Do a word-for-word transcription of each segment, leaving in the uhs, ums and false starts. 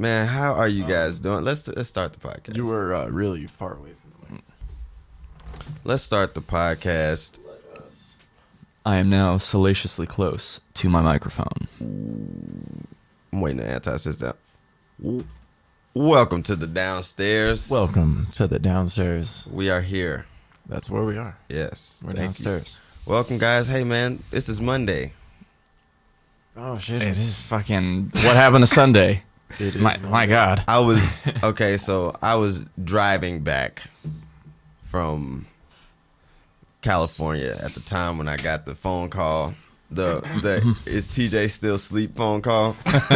Man, how are you guys doing? Let's let's start the podcast. You were uh, really far away from the mic. Let's start the podcast. I am now salaciously close to my microphone. I'm waiting to anti down. Welcome to the downstairs. Welcome to the downstairs. We are here. That's where we are. Yes. We're thank downstairs. you. Welcome, guys. Hey, man, this is Monday. Oh, shit. It is fucking... What happened to Sunday? It is My, my God. I was, okay, so I was driving back from California at the time when I got the phone call. The the is T J still asleep phone call.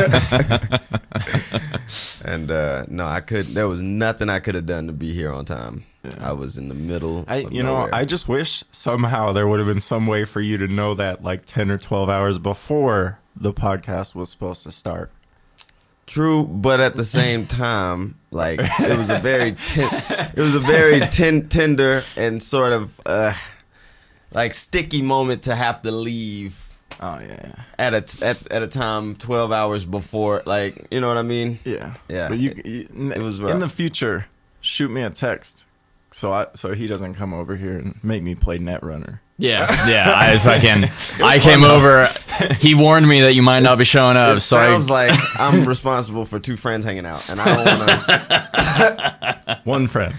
And uh, no, I could. There was nothing I could have done to be here on time. Yeah. I was in the middle. I, of you nowhere. know, I just wish somehow there would have been some way for you to know that like ten or twelve hours before the podcast was supposed to start. True, but at the same time, like it was a very ten, it was a very ten, tender and sort of uh, like sticky moment to have to leave. Oh yeah. At a at, at a time twelve hours before, like, you know what I mean? Yeah. Yeah. But you, you it was rough. In the future, shoot me a text so I so he doesn't come over here and make me play Netrunner. Yeah, yeah. I fucking... I came over. He warned me that you might not be showing up. It so sounds I, like I'm responsible for two friends hanging out, and I don't want to... One friend.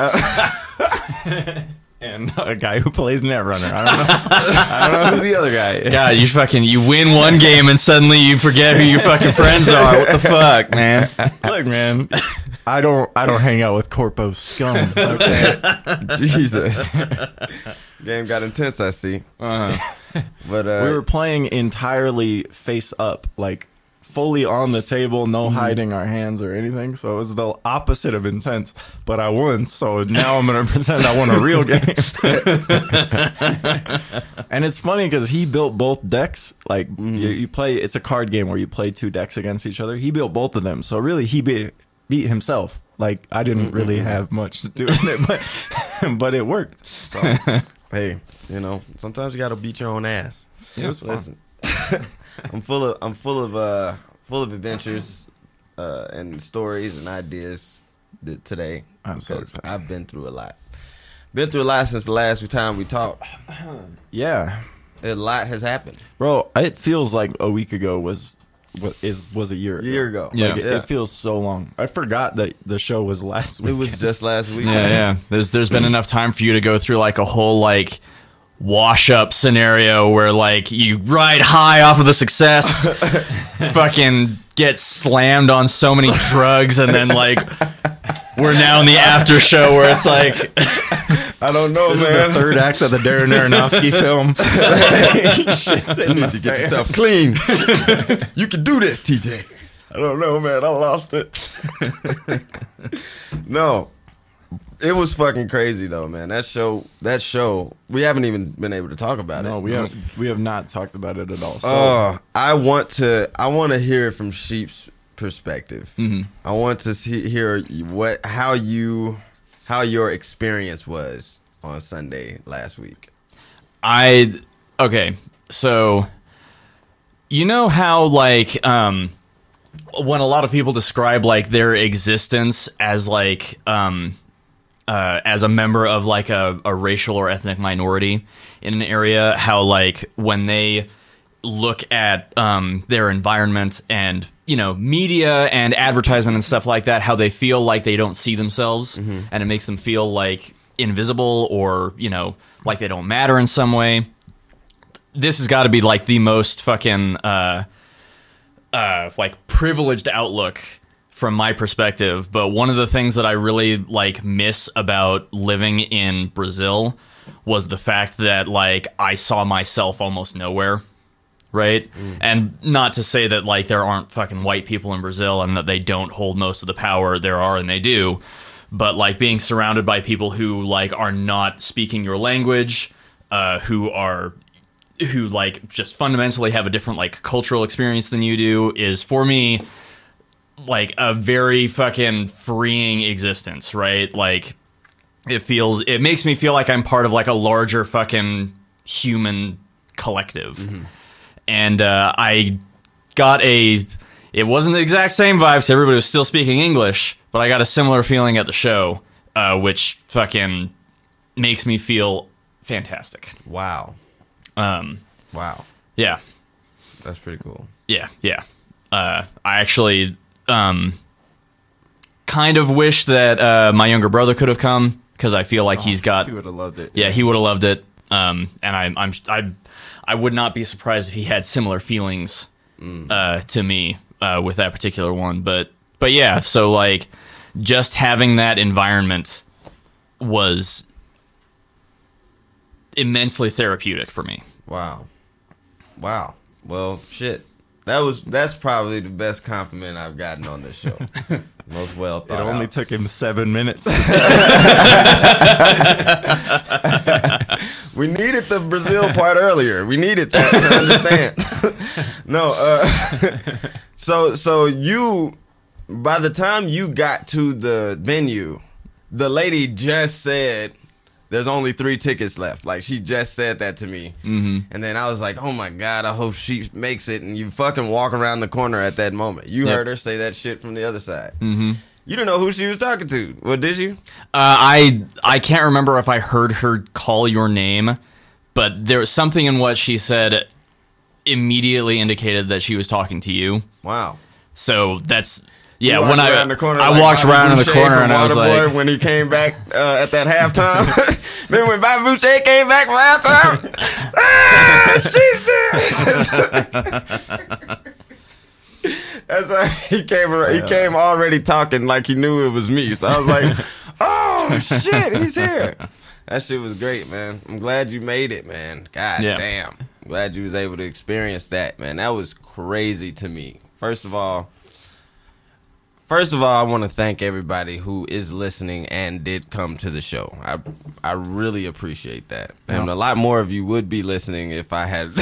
Uh, and a guy who plays Netrunner. I don't know. I don't know who the other guy is. God, you fucking... You win one game and suddenly you forget who your fucking friends are. What the fuck, man? Look, man. I don't I don't hang out with corpo scum. Okay. Jesus. Game got intense, I see. Uh-huh. But uh, We were playing entirely face up, like fully on the table, no mm-hmm. hiding our hands or anything. So it was the opposite of intense. But I won, so now I'm gonna pretend I won a real game. And it's funny because he built both decks. Like mm-hmm. you, you play, it's a card game where you play two decks against each other. He built both of them, so really he beat beat himself. Like I didn't really have much to do with it, but but it worked. So. Hey, you know, sometimes you gotta beat your own ass. It was fun. Listen, I'm full of I'm full of uh full of adventures uh, and stories and ideas th- today. I'm so because excited. I've been through a lot. Been through a lot since the last time we talked. Yeah, A lot has happened. bro. It feels like a week ago was what is was a year A ago. year ago. Yeah. Like, it, Yeah. it feels so long. I forgot that the show was last week. It was just last week. Yeah, yeah. There's there's been enough time for you to go through like a whole like wash up scenario where like you ride high off of the success, fucking get slammed on so many drugs, and then like we're now in the after show where it's like I don't know, This man. is the third act of the Darren Aronofsky film. Shit's You in need my to get face. yourself clean. You can do this, T J. I don't know, man. I lost it. No. It was fucking crazy though, man. That show, that show, we haven't even been able to talk about No, it. we have we have not talked about it at all. So Oh, I want to. I want to hear it from Sheep's perspective. Mhm. I want to see hear what how you how your experience was on Sunday last week. I okay, so you know how like um when a lot of people describe like their existence as like um uh as a member of like a, a racial or ethnic minority in an area, how like when they look at um their environment and, you know, media and advertisement and stuff like that, how they feel like they don't see themselves, Mm-hmm. and it makes them feel like invisible or, you know, like they don't matter in some way. This has got to be like the most fucking uh uh like privileged outlook from my perspective, but one of the things that I really like miss about living in Brazil was the fact that like I saw myself almost nowhere. Right? Mm. And not to say that like there aren't fucking white people in Brazil and that they don't hold most of the power. There are, and they do. But like being surrounded by people who like are not speaking your language, uh, who are who like just fundamentally have a different like cultural experience than you do is for me like a very fucking freeing existence, right? Like it feels it makes me feel like I'm part of like a larger fucking human collective. Mm-hmm. And uh, I got a it wasn't the exact same vibes. Everybody was still speaking English, but I got a similar feeling at the show, uh, which fucking makes me feel fantastic. Wow. Um, wow. Yeah. That's pretty cool. Yeah, yeah. Uh, I actually um, kind of wish that uh, my younger brother could have come because I feel like oh, he's got. He would have loved it. Yeah, he would have loved it. Um, and I, I'm, I, I would not be surprised if he had similar feelings mm. uh, to me uh, with that particular one. But, but yeah. So like, just having that environment was immensely therapeutic for me. Wow. Wow. Well, shit. That was that's probably the best compliment I've gotten on this show. Most well thought. It only out. took him seven minutes. We needed the Brazil part earlier. We needed that to understand. No, uh, so so you by the time you got to the venue, the lady just said, there's only three tickets left. Like, she just said that to me. Mm-hmm. And then I was like, oh, my God, I hope she makes it. And you fucking walk around the corner at that moment. You yep. heard her say that shit from the other side. Mm-hmm. You didn't know who she was talking to. Well, did you? Uh, I I can't remember if I heard her call your name, but there was something in what she said immediately indicated that she was talking to you. Wow. So that's... Yeah, when I the corner, I like walked Bobby around in the Boucher corner and I was like, when he came back uh, at that halftime. Remember when Bobby Boucher came back for halftime? ah, That's why he came. He came already talking like he knew it was me. So I was like, "Oh shit, he's here." That shit was great, man. I'm glad you made it, man. God yeah. damn, I'm glad you was able to experience that, man. That was crazy to me. First of all. First of all, I want to thank everybody who is listening and did come to the show. I I really appreciate that. And no. a lot more of you would be listening if I had.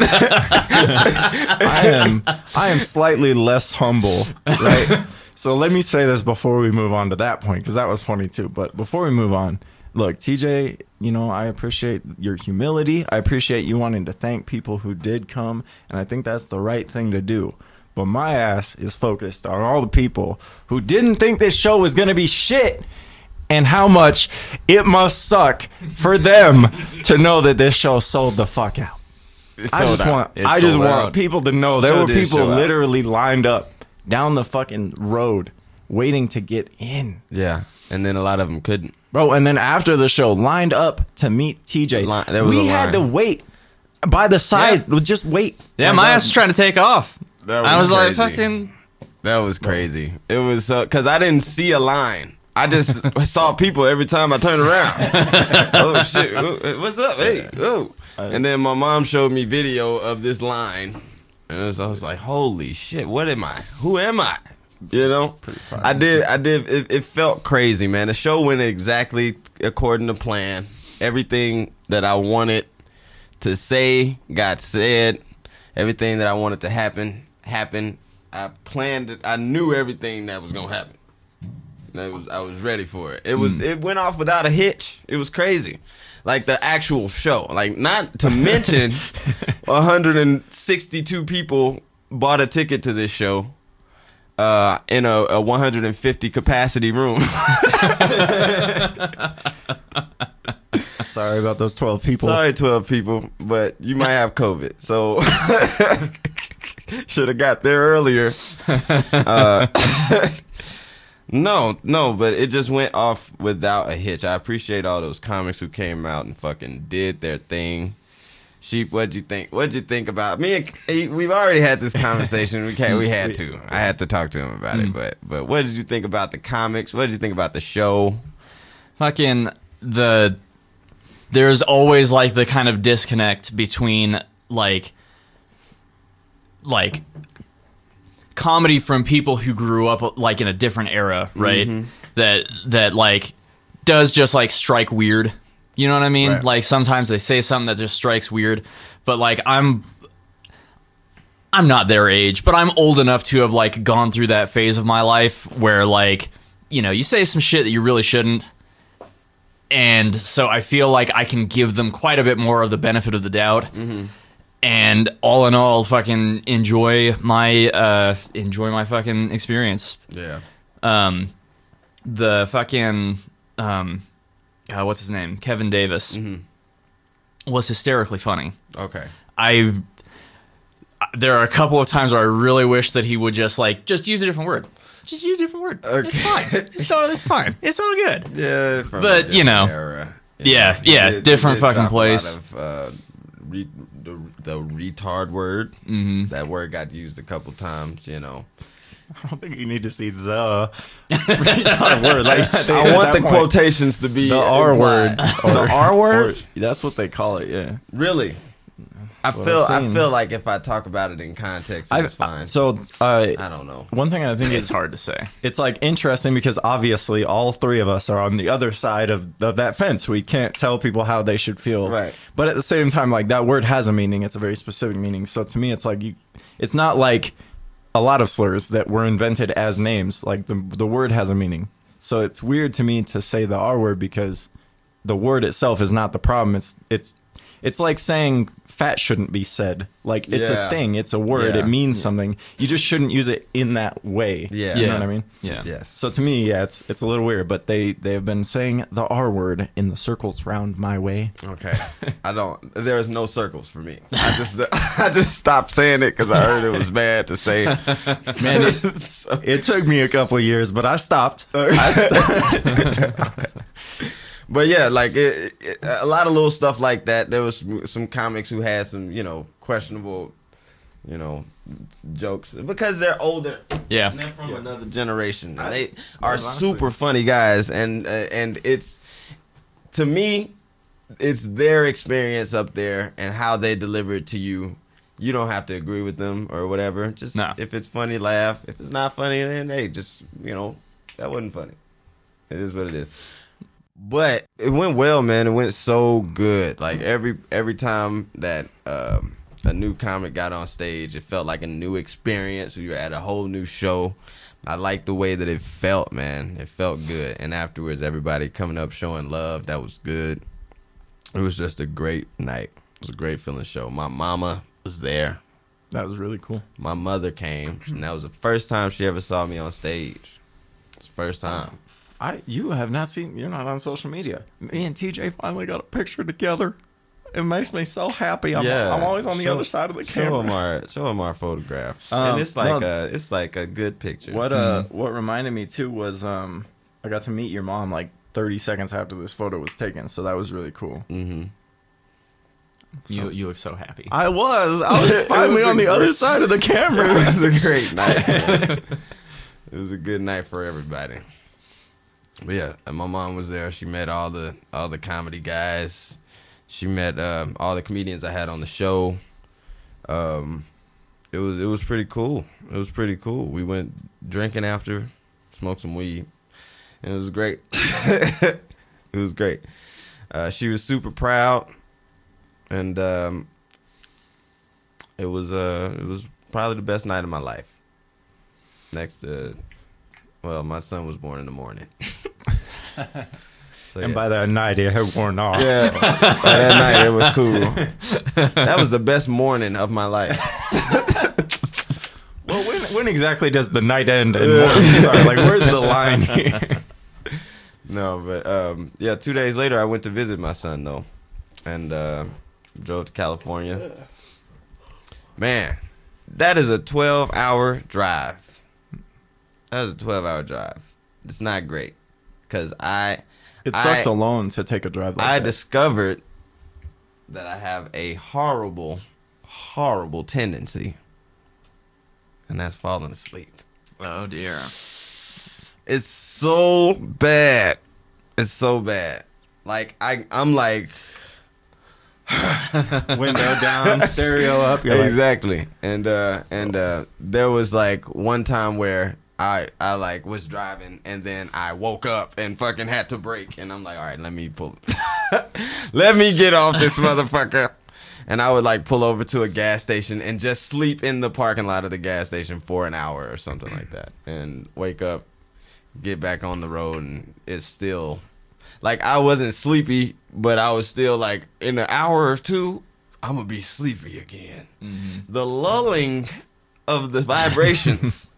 I am I am slightly less humble, right? So let me say this before we move on to that point, because that was funny too. But before we move on, look, T J, you know, I appreciate your humility. I appreciate you wanting to thank people who did come, and I think that's the right thing to do. But my ass is focused on all the people who didn't think this show was going to be shit and how much it must suck for them to know that this show sold the fuck out. I just out. want it I just want out. people to know there show were people literally out. lined up down the fucking road waiting to get in. Yeah, and then a lot of them couldn't. Bro, and then after the show, lined up to meet T J. Line, there was we a had line. to wait by the side. Yeah. Just wait. Yeah, my ass was trying to take off. That was I was crazy. like, fucking... That was crazy. It was so... Because I didn't see a line. I just saw people every time I turned around. Oh, shit. What's up? Hey. Oh. And then my mom showed me video of this line. And it was, I was like, holy shit, what am I? Who am I? You know? I did. I did. It, it felt crazy, man. The show went exactly according to plan. Everything that I wanted to say got said. Everything that I wanted to happen happened. I planned it. I knew everything that was gonna happen. That was, I was ready for it. It was. Mm. It went off without a hitch. It was crazy, like the actual show. Like, not to mention, one hundred sixty-two people bought a ticket to this show, uh, in a, a one hundred fifty capacity room. Sorry about those twelve people. Sorry, twelve people, but you might have COVID, so should have got there earlier. Uh, no, no, but it just went off without a hitch. I appreciate all those comics who came out and fucking did their thing. Sheep, what'd you think? What'd you think about me? And he, we've already had this conversation. We can't. We had to. I had to talk to him about it. But, but what did you think about the comics? What did you think about the show? Fucking the. There's always like the kind of disconnect between like, like, comedy from people who grew up like in a different era, right? Mm-hmm. That that like does just like strike weird. You know what I mean? Right. Like, sometimes they say something that just strikes weird, but like I'm I'm not their age, but I'm old enough to have like gone through that phase of my life where, like, you know, you say some shit that you really shouldn't. And so I feel like I can give them quite a bit more of the benefit of the doubt. Mm-hmm. and all in all, fucking enjoy my uh, enjoy my fucking experience. Yeah. Um, the fucking um, uh, what's his name? Kevin Davis Mm-hmm. was hysterically funny. Okay. I there are a couple of times where I really wish that he would just like just use a different word. Just use a different word. Okay. It's fine. It's all it's fine. It's all good. Yeah. From But, a you know, different era, yeah, yeah, They- different they fucking dropped a lot place. of, uh, re- the, the retard word. Mm-hmm. That word got used a couple times. You know. I don't think you need to see the retard word. Like, I, think I at want that the point, quotations to be the R implied. word. The R word. Or- that's what they call it. Yeah. Really? I what feel. I've I seen. feel like if I talk about it in context, I it's fine. So uh, I don't know. one thing I think It's is hard to say. It's like interesting because obviously all three of us are on the other side of, of that fence. We can't tell people how they should feel. Right. But at the same time, like that word has a meaning. It's a very specific meaning. So to me, it's like you. It's not like a lot of slurs that were invented as names. Like the the word has a meaning. So it's weird to me to say the R word because the word itself is not the problem. It's it's it's like saying fat shouldn't be said. Like it's Yeah. a thing. It's a word. Yeah. It means something. You just shouldn't use it in that way. Yeah. You Yeah. know what I mean? Yeah. Yes. So to me, yeah, it's it's a little weird, but they they have been saying the R word in the circles round my way. Okay. I don't. There's no circles for me. I just. I just stopped saying it because I heard it was bad to say. Man, it, So- it took me a couple of years, but I stopped. I stopped. But yeah, like it, it, a lot of little stuff like that. There was some, some comics who had some, you know, questionable, you know, jokes because they're older. Yeah. And they're from another generation. And they are honestly- super funny guys, and uh, and it's to me, it's their experience up there and how they deliver it to you. You don't have to agree with them or whatever. Just No. if it's funny, laugh. If it's not funny, then hey, just you know, that wasn't funny. It is what it is. But it went well, man. It went so good. Like every every time that um, a new comic got on stage, it felt like a new experience. We were at a whole new show. I liked the way that it felt, man. It felt good. And afterwards, everybody coming up showing love. That was good. It was just a great night. It was a great feeling show. My mama was there. That was really cool. My mother came, and that was the first time she ever saw me on stage. It's the first time. I you have not seen. You're not on social media. Me and T J finally got a picture together. It makes me so happy. I'm, Yeah, I'm always on the show- other side of the Show camera. him our show him our photograph, Um, and it's like no. a it's like a good picture. What uh what reminded me too was um I got to meet your mom like thirty seconds after this photo was taken, so that was really cool. Mm-hmm. You you look so happy. I was I was finally was a on the great- other side of the It camera. was a great night. Man. It was a good night for everybody. But yeah, and my mom was there. She met all the all the comedy guys. She met um, all the comedians I had on the show. Um, it was it was pretty cool. It was pretty cool. We went drinking after, smoked some weed, and it was great. It was great. Uh, she was super proud, and um, it was uh it was probably the best night of my life. Next to, well, my son was born in the morning. So, And yeah. by that night it had worn off. Yeah, by that night it was cool. That was the best morning of my life. Well, when when exactly does the night end and morning start? Like, where's the line here? No, but um, yeah, two days later I went to visit my son though, and uh, drove to California. Man, that is a twelve-hour drive. That is a twelve-hour drive. It's not great because I. It sucks I, alone to take a drive like I that. discovered that I have a horrible, horrible tendency, and that's falling asleep. Oh dear. It's so bad. It's so bad. Like I, I'm like Window down, stereo up. You're like, exactly. And uh, and uh, there was like one time where I I like was driving and then I woke up and fucking had to brake and I'm like, all right, let me pull, let me get off this motherfucker. And I would like pull over to a gas station and just sleep in the parking lot of the gas station for an hour or something like that, and wake up, get back on the road, and it's still like I wasn't sleepy, but I was still like in an hour or two, I'm gonna be sleepy again. Mm-hmm. The lulling of the vibrations.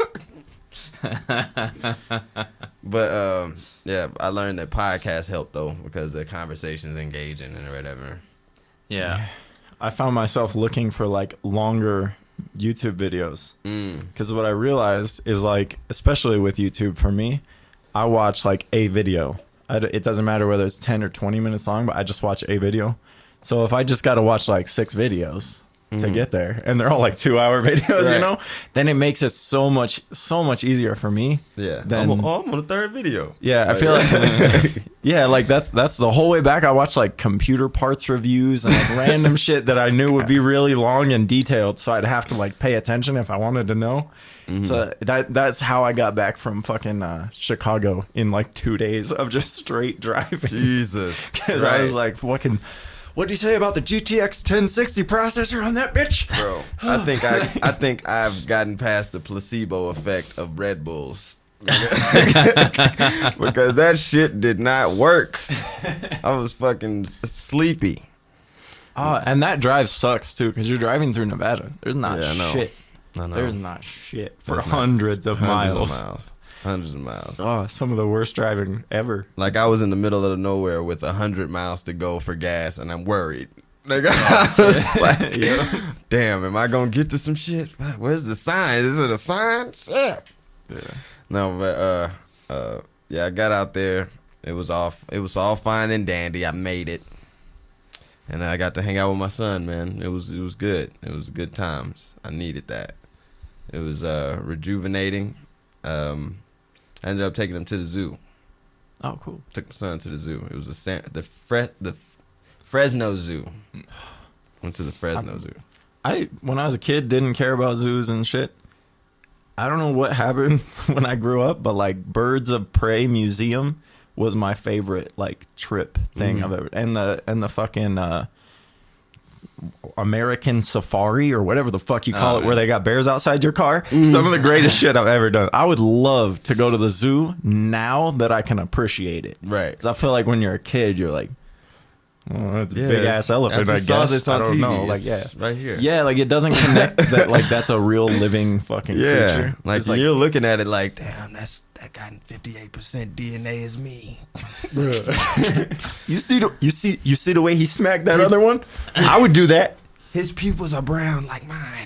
But um, yeah, I learned that podcasts help though because the conversation's engaging and whatever. Yeah. I found myself looking for like longer YouTube videos because mm. what I realized is like, especially with YouTube for me, I watch like a video. I, it doesn't matter whether it's ten or twenty minutes long, but I just watch a video. So if I just got to watch like six videos mm. to get there, and they're all like two hour videos, right. you know, then it makes it so much, so much easier for me. Yeah. Than, I'm, oh, I'm on the third video. Yeah. I feel like, yeah, like that's, that's the whole way back. I watched like computer parts reviews and like random shit that I knew would be really long and detailed. So I'd have to like pay attention if I wanted to know. Mm-hmm. So that that's how I got back from fucking uh, Chicago in like two days of just straight driving. Jesus. Because I was like, fucking, what do you say about the G T X ten sixty processor on that bitch? Bro, I think I I think I've gotten past the placebo effect of Red Bulls. Because that shit did not work. I was fucking sleepy. Oh, and that drive sucks too because you're driving through Nevada. There's not yeah, shit. I know. There's not shit for There's hundreds of hundreds miles. Of miles. Hundreds of miles. Oh, some of the worst driving ever. Like I was in the middle of nowhere with a hundred miles to go for gas, and I'm worried. Like, I was like, yeah. Damn, am I gonna get to some shit? Where's the sign? Is it a sign? Shit. Yeah. No, but uh, uh, yeah, I got out there. It was off. It was all fine and dandy. I made it, and I got to hang out with my son. Man, it was it was good. It was good times. I needed that. It was uh, rejuvenating. Um, I ended up taking him to the zoo. Oh, cool. Took my son to the zoo. It was a San, the Fre, the Fresno Zoo. Went to the Fresno I, Zoo. I when I was a kid didn't care about zoos and shit. I don't know what happened when I grew up, but like Birds of Prey Museum was my favorite like trip thing mm-hmm. I've ever. And the and the fucking uh, American Safari or whatever the fuck you call oh, it, yeah. where they got bears outside your car. Mm. Some of the greatest shit I've ever done. I would love to go to the zoo now that I can appreciate it. Right. Because I feel like when you're a kid, you're like, oh, that's a yeah, big ass elephant. I, I guess this on I don't T V. Know. Like, yeah, right here. Yeah, like it doesn't connect that. Like that's a real living fucking yeah. creature. Like, like you're looking at it like, damn, that's that got fifty-eight percent D N A is me. you see the you see you see the way he smacked that his, other one. I would do that. His pupils are brown like mine.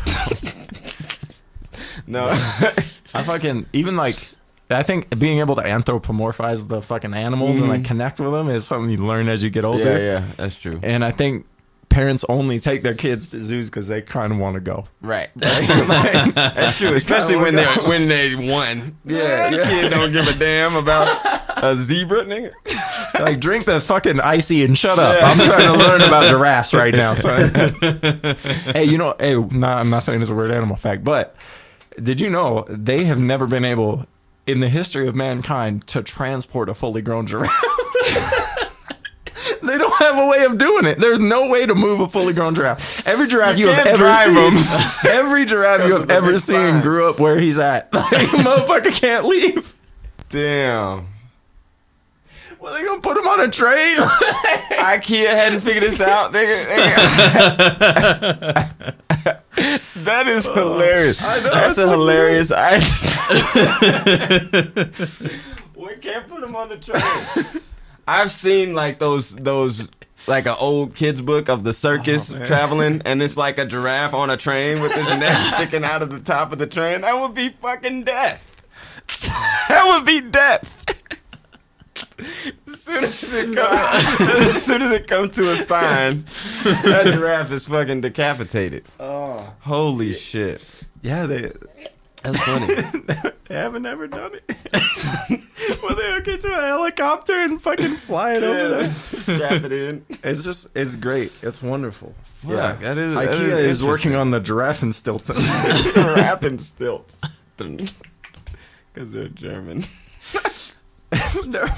No, I fucking even like. I think being able to anthropomorphize the fucking animals mm-hmm. and like connect with them is something you learn as you get older. Yeah, yeah, that's true. And I think parents only take their kids to zoos because they kind of want to go. Right. Like, that's true, especially when they when they won. Yeah, yeah. Kid don't give a damn about a zebra, nigga. Like drink the fucking icy and shut up. Yeah. I'm trying to learn about giraffes right now. So, hey, you know, hey, nah, I'm not saying it's a weird animal fact, but did you know they have never been able in the history of mankind to transport a fully grown giraffe? They don't have a way of doing it. There's no way to move a fully grown giraffe. Every giraffe you, you have ever seen, every giraffe you have ever seen signs. Grew up where he's at. Like, motherfucker can't leave. Damn. Well, they gonna put him on a train? IKEA hadn't figured this out, nigga. That is hilarious. Uh, know, That's a like hilarious idea. We can't put him on the train. I've seen like those those like an old kid's book of the circus oh, traveling, and it's like a giraffe on a train with his neck sticking out of the top of the train. That would be fucking death. That would be death. As soon as it comes, as soon as it comes to a sign, that giraffe is fucking decapitated. Oh, holy shit! Yeah, they. That's funny. They haven't ever done it. Well, they get to a helicopter and fucking fly it yeah, over there, strap it in. It's just, it's great. It's wonderful. Fuck, yeah, that is. IKEA that is, is working on the giraffe and Stilton. Giraffe and Stilton, because they're German. They're,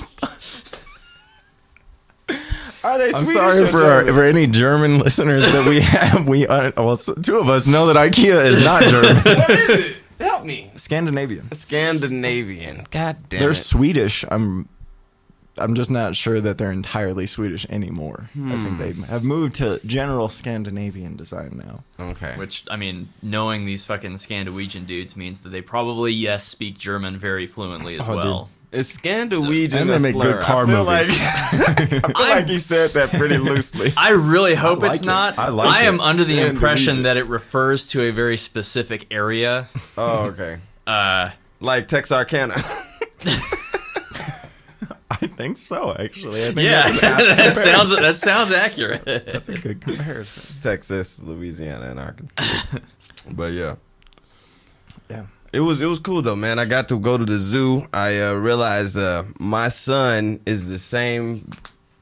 are they I'm Swedish sorry or for German? our, for any German listeners that we have. We uh, well, two of us know that IKEA is not German. What is it? Help me. Scandinavian. Scandinavian. God damn They're it. Swedish. I'm. I'm just not sure that they're entirely Swedish anymore. I think they have moved to general Scandinavian design now. Okay. Which, I mean, knowing these fucking Scandinavian dudes means that they probably, yes, speak German very fluently as Oh, dude. well. Is Scandinavian And they a make slur? good car I feel movies. Like, I feel like you said that pretty loosely. I really hope like it's it. not. I like am it. under the Scandinavian. impression that it refers to a very specific area. Oh, okay. Uh, Like Texarkana. I think so, actually. I think yeah, that's, an apt that sounds comparison. that sounds accurate. That's a good comparison. Texas, Louisiana, and Arkansas. But yeah. Yeah. It was it was cool though, man. I got to go to the zoo. I uh, realized uh, my son is the same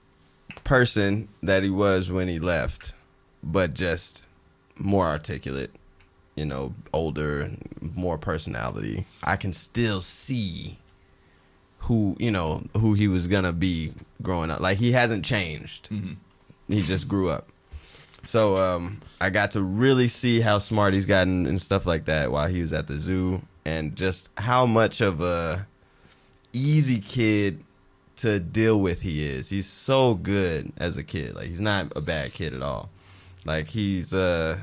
person that he was when he left, but just more articulate, you know, older and more personality. I can still see who, you know, who he was gonna be growing up. Like he hasn't changed. Mhm. He just grew up. So um, I got to really see how smart he's gotten and stuff like that while he was at the zoo, and just how much of a easy kid to deal with he is. He's so good as a kid. Like he's not a bad kid at all. Like he's uh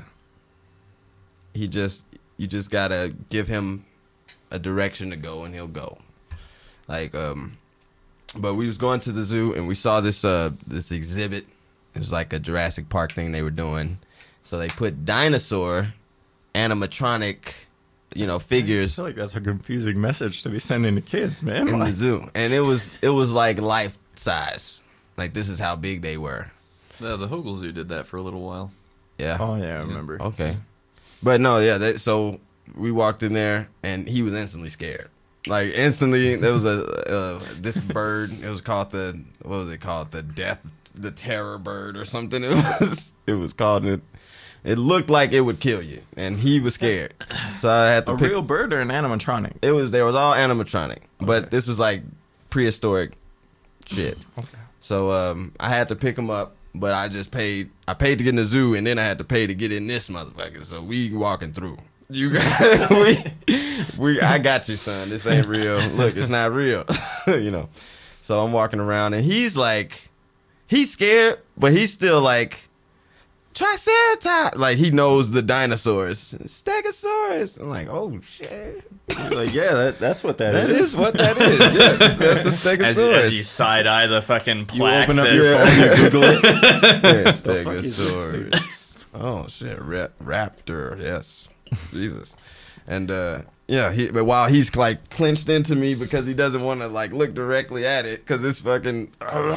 he just you just gotta give him a direction to go and he'll go. Like um but we was going to the zoo and we saw this uh this exhibit. It was like a Jurassic Park thing they were doing. So they put dinosaur animatronic, you know, I figures feel like that's a confusing message to be sending to kids, man. in the Like, zoo. And it was it was like life size. Like this is how big they were. Yeah, the Hogel Zoo did that for a little while. Yeah. oh, yeah, I remember. Okay. But no, yeah, that, so we walked in there and he was instantly scared. Like instantly there was a uh, this bird, it was called the what was it called? The death the terror bird or something. It was it was called it. It looked like it would kill you, and he was scared. So I had to A pick. real bird or an animatronic? It was there was all animatronic, but Okay. this was like prehistoric shit. Okay. So um, I had to pick him up, but I just paid. I paid to get in the zoo, and then I had to pay to get in this motherfucker. So we walking through. You got we we. I got you, son. This ain't real. Look, it's not real. You know. So I'm walking around, and he's like. He's scared, but he's still like, Triceratops. Like, he knows the dinosaurs. Stegosaurus. I'm like, oh, shit. Like, yeah, that, that's what that, That is. is what that is. Yes, that's a As, Stegosaurus. as you side eye the fucking You plaque. open up that- your phone, you Google it. Yeah, The fuck is this thing? Stegosaurus. Oh, shit. Ra- raptor. Yes. Jesus. And, uh, yeah, he, but while he's like clenched into me because he doesn't want to like look directly at it because it's fucking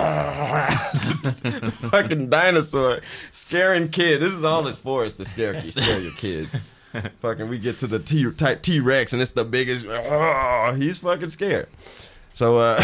fucking dinosaur scaring kid. This is all it's for, is to scare you, scare your kids. Fucking, we get to the T type T Rex and it's the biggest. Oh, he's fucking scared. So uh,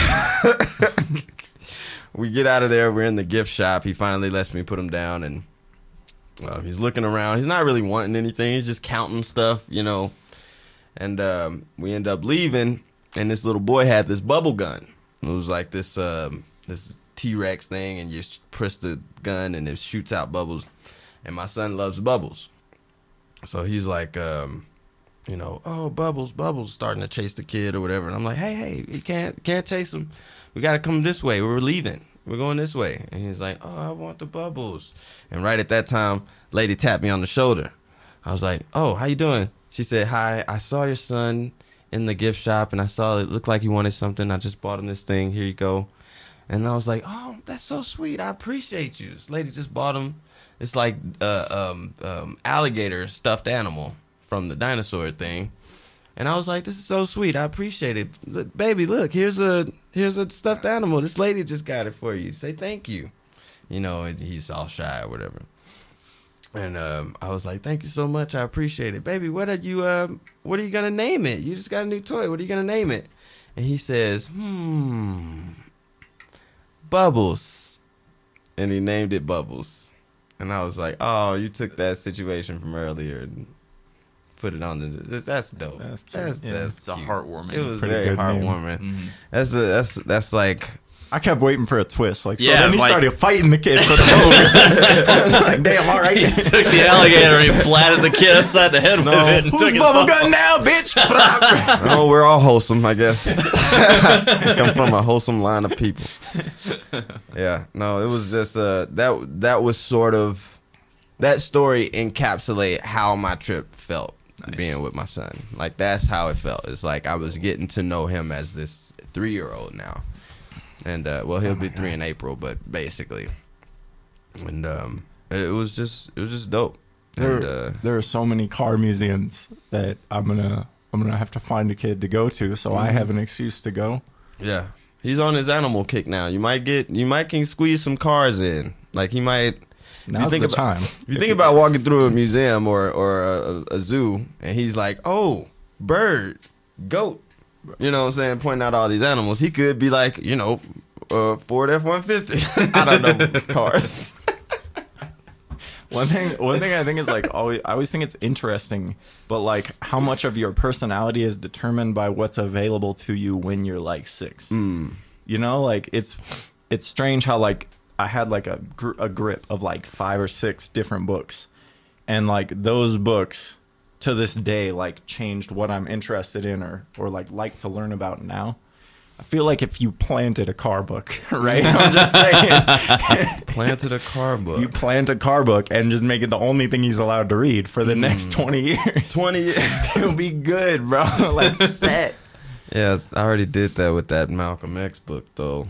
we get out of there. We're in the gift shop. He finally lets me put him down and uh, he's looking around. He's not really wanting anything. He's just counting stuff, you know. And um, we end up leaving, and this little boy had this bubble gun. It was like this um, this T-Rex thing, and you press the gun, and it shoots out bubbles. And my son loves bubbles. So he's like, um, you know, oh, bubbles, bubbles, starting to chase the kid or whatever. And I'm like, hey, hey, you can't, can't chase him. We got to come this way. We're leaving. We're going this way. And he's like, oh, I want the bubbles. And right at that time, lady tapped me on the shoulder. I was like, oh, how you doing? She said, hi, I saw your son in the gift shop, and I saw it looked like he wanted something. I just bought him this thing. Here you go. And I was like, oh, that's so sweet. I appreciate you. This lady just bought him. It's like uh, um, um, alligator stuffed animal from the dinosaur thing. And I was like, this is so sweet. I appreciate it. Look, baby, look, here's a here's a stuffed animal. This lady just got it for you. Say thank you. You know, and he's all shy or whatever. And um, I was like, thank you so much. I appreciate it. Baby, what are you uh, what are you gonna name it? You just got a new toy. What are you gonna name it? And he says, hmm, Bubbles. And he named it Bubbles. And I was like, oh, you took that situation from earlier and put it on the. That's dope. That's cute. That's, Yeah. that's It's a cute. heartwarming. It was pretty very good name. heartwarming. Mhm. That's a, that's that's like, I kept waiting for a twist. Like, so Yeah, then he like- started fighting the kid for the boat. I was like, damn, all right. He took the alligator and he blatted the kid upside the head with it. And Who's took his bubble phone. gun now, bitch? Oh, we're all wholesome, I guess. Come from a wholesome line of people. Yeah, no, it was just uh that that was sort of that story encapsulate how my trip felt Nice. being with my son. Like that's how it felt. It's like I was getting to know him as this three year old now, and uh, well, he'll Oh be my three God. in April, but basically, and um, it was just it was just dope. There, And uh, there are so many car museums that I'm gonna I'm gonna have to find a kid to go to, so I Mhm. have an excuse to go. yeah, he's on his animal kick now. You might get you might can squeeze some cars in. Like he might. Now's think the about- time. If you think about walking through a museum or or a, a zoo, and he's like, "Oh, bird, goat," you know what I'm saying, pointing out all these animals, he could be like, you know, uh, Ford F one fifty. I don't know cars. One thing, one thing I think is like always, I always think it's interesting, but like how much of your personality is determined by what's available to you when you're like six. Mm. You know, like it's it's strange how like I had like a gr- a grip of like five or six different books, and like those books to this day like changed what I'm interested in or or like like to learn about now. I feel like if you planted a car book, right? I'm just saying. Planted a car book. You plant a car book and just make it the only thing he's allowed to read for the next twenty years. Twenty years. It'll be good, bro. Like set. Yeah, I already did that with that Malcolm X book, though.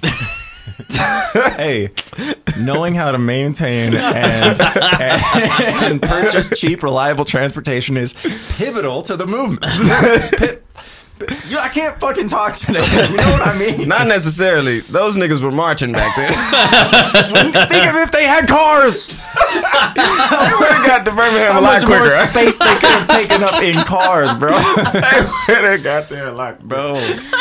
Hey, knowing how to maintain and, and purchase cheap, reliable transportation is pivotal to the movement. Pi- you, I can't fucking talk today. You know what I mean? Not necessarily. Those niggas were marching back then. Think of if they had cars. They would have got to Birmingham How a lot much more quicker. space they could have taken up in cars, bro. They would have got there a lot, Bro.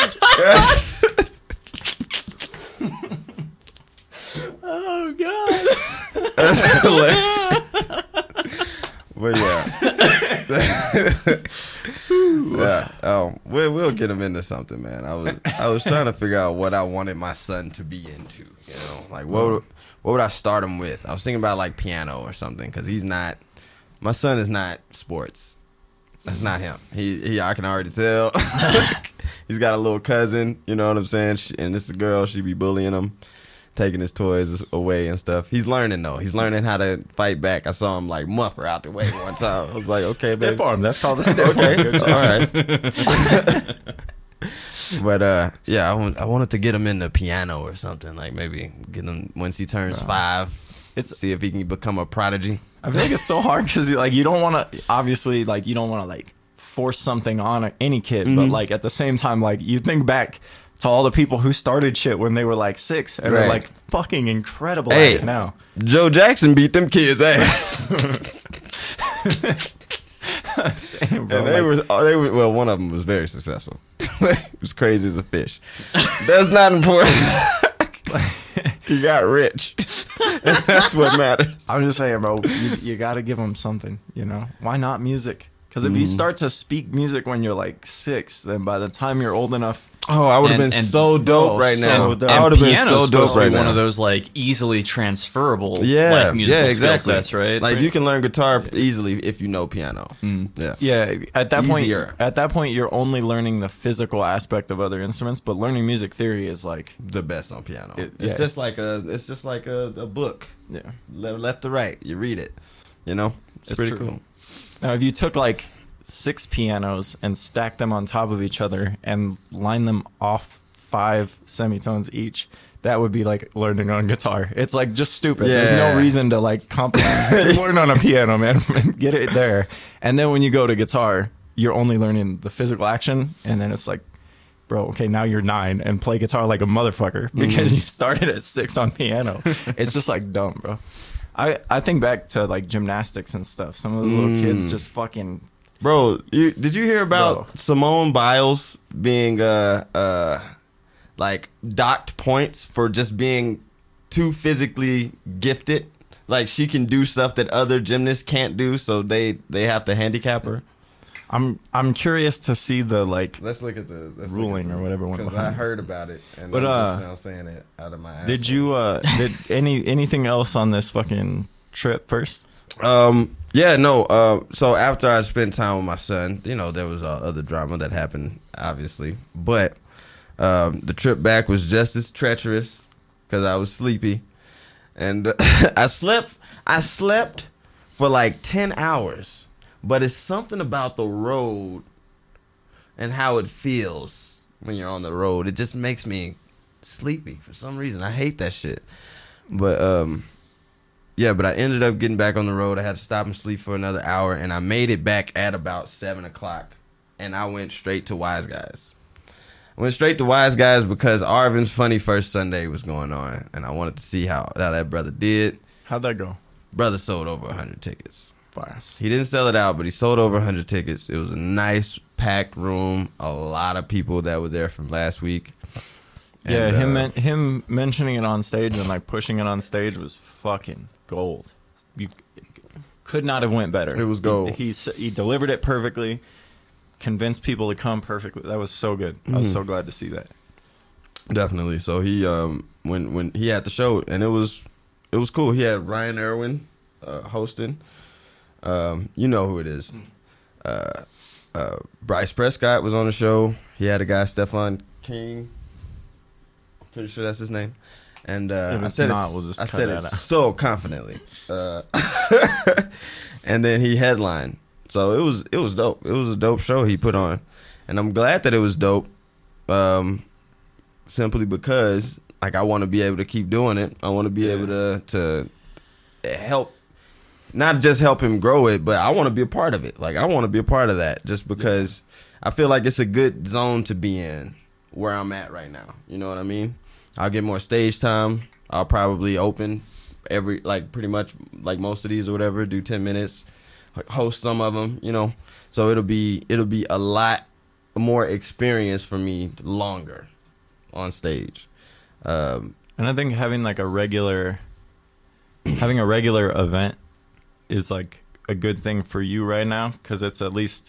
Oh, God. That's hilarious. But yeah, yeah. Oh, we'll we'll get him into something, man. I was I was trying to figure out what I wanted my son to be into. You know, like what would, what would I start him with? I was thinking about like piano or something because he's not. My son is not sports. That's not him. He he. I can already tell. He's got a little cousin. You know what I'm saying? She, and this girl. She be bullying him, taking his toys away and stuff. He's learning though. He's learning how to fight back. I saw him like muff her out the way one time. I was like, okay, Stiff baby. arm. That's called a stiff Okay, arm. Good all job. right. But uh, yeah, I, want, I wanted to get him into piano or something. Like maybe get him once he turns five. It's- see if he can become a prodigy. I feel like it's so hard because like you don't want to obviously like you don't want to like force something on a, any kid, but Mhm. like at the same time like you think back to all the people who started shit when they were like six and are Right. like fucking incredible Hey. at it now. Joe Jackson beat them kids' ass. Same, bro, And they like- were, oh, they were, well, one of them was very successful. He was crazy as a fish. That's not important. He got rich. And that's what matters. I'm just saying, bro. You, you got to give them something, you know. Why not music? Because if Mm-hmm. you start to speak music when you're like six, then by the time you're old enough, Oh, I would have And- been and- so dope oh, right so now. dope. I would have been piano's so supposed dope to be right one now. of those like easily transferable Yeah, like musical yeah, exactly. skill sets, right? Like you can learn guitar easily if you know piano. Yeah. yeah, at that Easier. point, at that point, you're only learning the physical aspect of other instruments, but learning music theory is like, The best on piano. It- it's yeah. just like a it's just like a, a book. yeah. Le- left to right. You read it. You know? It's, It's pretty true. cool. Now, if you took like six pianos and stacked them on top of each other and lined them off five semitones each, that would be like learning on guitar. It's like just stupid. There's Yeah. no reason to like compromise. Just learn on a piano, man. Get it there. And then when you go to guitar, you're only learning the physical action. And then it's like, bro, okay, now you're nine and play guitar like a motherfucker because you started at six on piano. It's just like dumb, bro. I, I think back to like gymnastics and stuff. Some of those little kids just fucking Bro, you, did you hear about Bro. Simone Biles being uh uh like docked points for just being too physically gifted? Like she can do stuff that other gymnasts can't do, so they they have to handicap her. I'm I'm curious to see the like. Let's look at the let's ruling or whatever went because I behind heard this. about it and But, I'm uh, just now saying it out of my ass. Did you uh did any anything else on this fucking trip first? Um. Yeah. No. Uh. So after I spent time with my son, you know, there was uh, other drama that happened, obviously, but um, the trip back was just as treacherous because I was sleepy, and uh, I slept. I slept for like ten hours, but it's something about the road and how it feels when you're on the road. It just makes me sleepy for some reason. I hate that shit. But um yeah, but I ended up getting back on the road. I had to stop and sleep for another hour, and I made it back at about seven o'clock, and I went straight to Wise Guys. I went straight to Wise Guys because Arvin's Funny First Sunday was going on, and I wanted to see how, how that brother did. How'd that go? Brother sold over one hundred tickets. Fast. He didn't sell it out, but he sold over one hundred tickets. It was a nice, packed room. A lot of people that were there from last week. Yeah, And, him uh, men- him mentioning it on stage and like pushing it on stage was fucking gold. You could not have went better. It was gold. He, he s- he delivered it perfectly, convinced people to come perfectly. That was so good. I was Mhm. so glad to see that. Definitely. So he um when when he had the show, and it was it was cool. He had Ryan Irwin uh, hosting. Um, you know who it is. Uh, uh, Bryce Prescott was on the show. He had a guy, Stefan King. I'm pretty sure that's his name. And uh, If I it's said not, it, we'll just I cut said that it out. so confidently. Uh, and then he headlined. So it was it was dope. It was a dope show he put on, and I'm glad that it was dope. Um, simply because like I want to be able to keep doing it. I want to be Yeah. able to to help, not just help him grow it, but I want to be a part of it. Like I want to be a part of that, just because I feel like it's a good zone to be in where I'm at right now. You know what I mean? I'll get more stage time. I'll probably open every like pretty much like most of these or whatever. Do ten minutes, host some of them. You know, so it'll be it'll be a lot more experience for me longer on stage. Um, And I think having like a regular, having a regular event is like a good thing for you right now, because it's at least,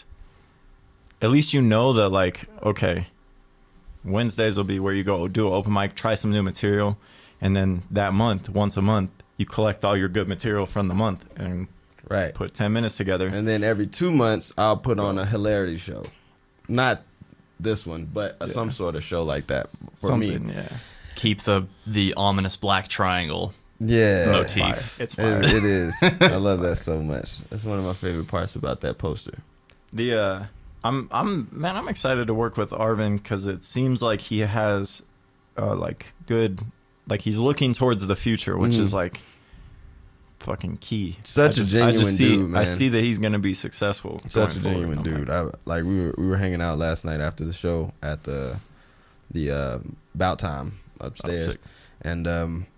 at least you know that like, okay, Wednesdays will be where you go do an open mic, try some new material, and then that month, once a month, you collect all your good material from the month and right. put ten minutes together. And then every two months, I'll put on a hilarity show. Not this one, but a, Yeah. some sort of show like that for Something, me. yeah. Keep the the ominous black triangle Yeah. motif. It's fire. It, it is. I love that so much. That's one of my favorite parts about that poster. The uh, I'm I'm man, I'm excited to work with Arvin because it seems like he has, uh, like good, like he's looking towards the future, which Mhm. is like fucking key. Such I a just- genuine I just see, dude, man. I see that he's gonna be successful. Such a going forward. genuine I'm dude. like, I, like we were we were hanging out last night after the show at the the uh, Bout Time upstairs, sick. and um,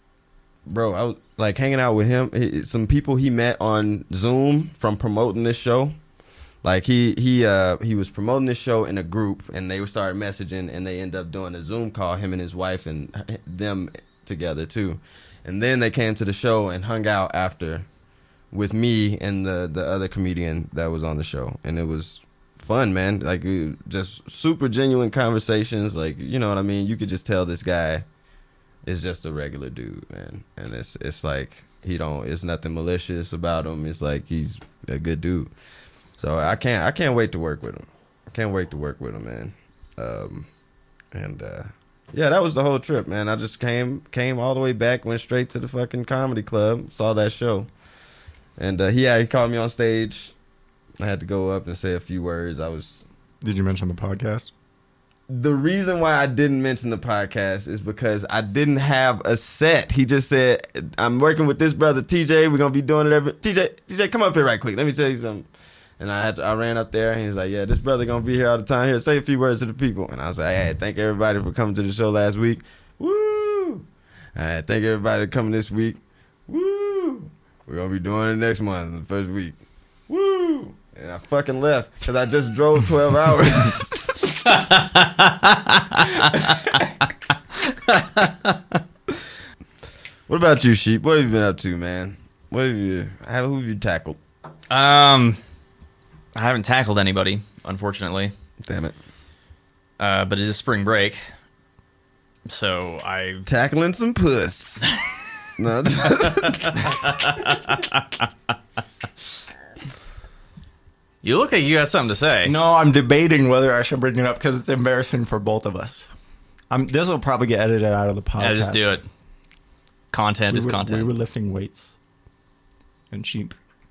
bro, I was like hanging out with him. He, some people he met on Zoom from promoting this show. Like he he uh he was promoting this show in a group, and they started messaging, and they ended up doing a Zoom call, him and his wife and them together too, and then they came to the show and hung out after with me and the the other comedian that was on the show, and it was fun, man. Like we, just super genuine conversations. Like you know what I mean. You could just tell this guy is just a regular dude, man, and it's it's like he don't. It's nothing malicious about him. It's like he's a good dude. So I can't I can't wait to work with him. I can't wait to work with him, man. Um, and uh, yeah, that was the whole trip, man. I just came came all the way back, went straight to the fucking comedy club, saw that show, and uh, he yeah, he called me on stage. I had to go up and say a few words. I was Did you mention the podcast? the reason why I didn't mention the podcast is because I didn't have a set. He just said, "I'm working with this brother T J. We're gonna be doing it every T J. T J, come up here right quick. Let me tell you something." And I had to, I ran up there and he was like, "Yeah, this brother gonna be here all the time. Here, say a few words to the people." And I was like, "Hey, thank everybody for coming to the show last week. Woo! Hey, thank everybody for coming this week. Woo! We're gonna be doing it next month, the first week. Woo!" And I fucking left because I just drove twelve hours. What about you, Sheep? What have you been up to, man? What have you? How, who have you tackled? Um, I haven't tackled anybody, unfortunately. Damn it. Uh, but it is spring break, so I Tackling some puss. No. You look like you got something to say. No, I'm debating whether I should bring it up because it's embarrassing for both of us. I'm, this will probably get edited out of the podcast. Yeah, just do it. Content we is were, content. We were lifting weights, and sheep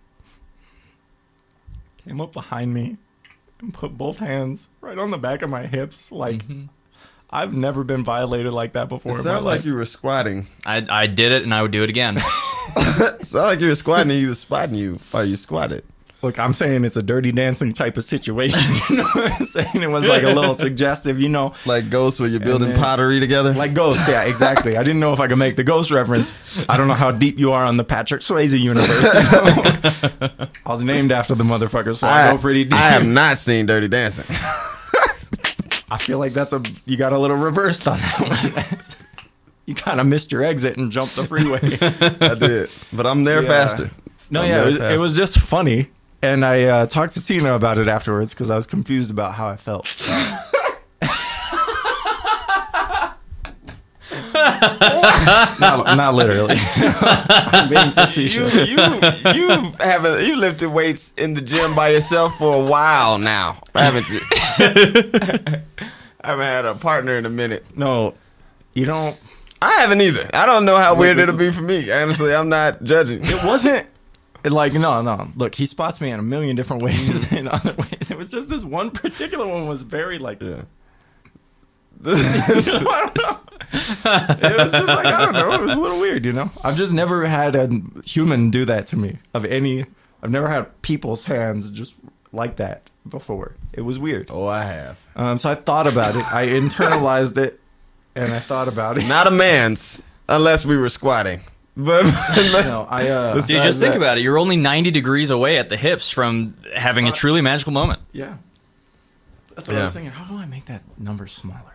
came up behind me and put both hands right on the back of my hips. Like, mm-hmm. I've never been violated like that before. It in sounds my like life. you were squatting. I I did it, and I would do it again. It sounds like you were squatting and you were spotting you while you squatted. Look, I'm saying it's a dirty dancing type of situation. You know what I'm saying? It was like a little suggestive, you know. Like ghosts where you're building then- pottery together? Like Ghost, yeah, exactly. I didn't know if I could make the Ghost reference. I don't know how deep you are on the Patrick Swayze universe. You know? I was named after the motherfucker, so I, I, go pretty deep. I have not seen Dirty Dancing. I feel like that's a you got a little reversed on that one. That's- you kind of missed your exit and jumped the freeway. I did. But I'm there Yeah. faster. No, I'm yeah, there it was, faster. it was just funny. And I uh, talked to Tina about it afterwards because I was confused about how I felt. not, not literally. I'm being You facetious. you you haven't you lifted weights in the gym by yourself for a while now, haven't you? I haven't had a partner in a minute. No, you don't. I haven't either. I don't know how Look, weird this it'll be for me. Honestly, I'm not judging. It wasn't like no, no. Look, he spots me in a million different ways. In other ways, it was just this one particular one was very like. Yeah. I don't know. It was just like I don't know. It was a little weird, you know. I've just never had a human do that to me. Of any, I've never had people's hands just like that before. It was weird. Oh, I have. Um, so I thought about it. I internalized it, and I thought about it. Not a man's, unless we were squatting. But No, I. Uh, Besides Dude, just think that- about it. You're only ninety degrees away at the hips from having a truly magical moment. yeah. That's what I Yeah. was thinking. How do I make that number smaller?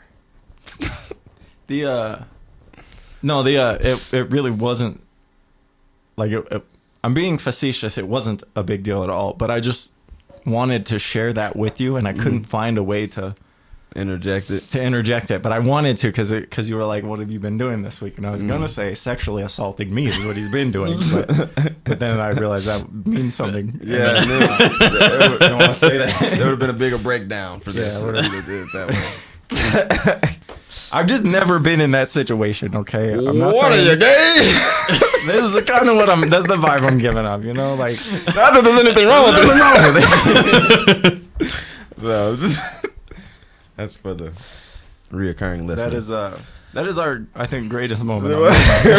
the uh, no, the uh, it it really wasn't like it, it, I'm being facetious. It wasn't a big deal at all. But I just wanted to share that with you, and I couldn't find a way to. interject it. to interject it, but I wanted to because because you were like, "What have you been doing this week?" And I was gonna say sexually assaulting me is what he's been doing, but, but then I realized that means something. Yeah, and then, I don't want to say that. there would have been a bigger breakdown for this. Yeah, if would've- we did it that way. I've just never been in that situation. Okay, I'm not What are saying- you, gay? This is the kind of what I'm. That's the vibe I'm giving up. You know, like Not that there's anything wrong with nothing wrong with it. it. No, just, that's for the reoccurring listener. That is uh, that is our I think greatest moment. What?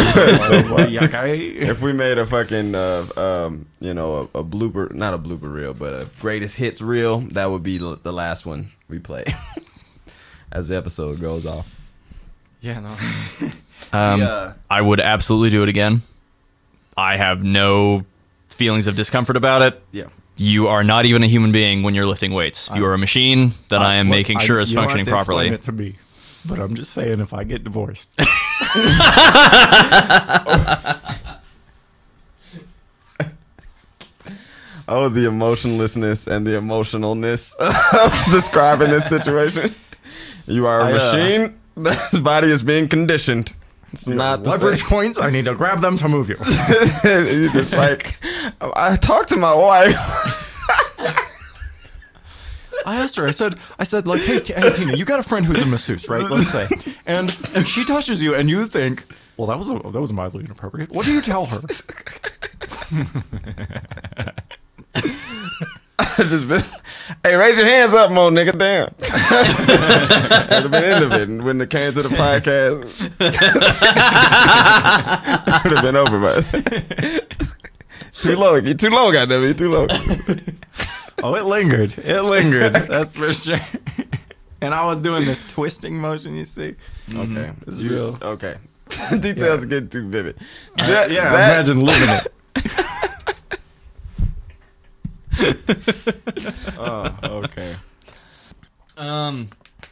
Okay. If we made a fucking, uh, um, you know, a, a blooper, not a blooper reel, but a greatest hits reel, that would be l- the last one we play as the episode goes off. Yeah, no. Um, Yeah. I would absolutely do it again. I have no feelings of discomfort about it. Yeah. You are not even a human being when you're lifting weights. You are a machine that I am What- making sure is you don't functioning have to explain properly. it to me, but I'm just saying, if I get divorced, Oh, the emotionlessness and the emotionalness of describing this situation. You are a I, uh, machine. This body is being conditioned. It's not the leverage same. points, I need to grab them to move you. You just like, I talked to my wife. I asked her. I said, I said, like, hey, T- hey Tina, you got a friend who's a masseuse, right? Let's say, and she touches you, and you think, well, that was a, that was mildly inappropriate. What do you tell her? I just been, hey, raise your hands up, mo nigga, damn. That'd have been the end of it. And when it came to the podcast, it would have been over, but too low. You too low, goddamn it. You too low. Oh, it lingered. It lingered. That's for sure. And I was doing this twisting motion. You see? Okay, It's You- real. Okay, details are getting too vivid. Uh, That- yeah, that- imagine living it. Oh, okay. Um.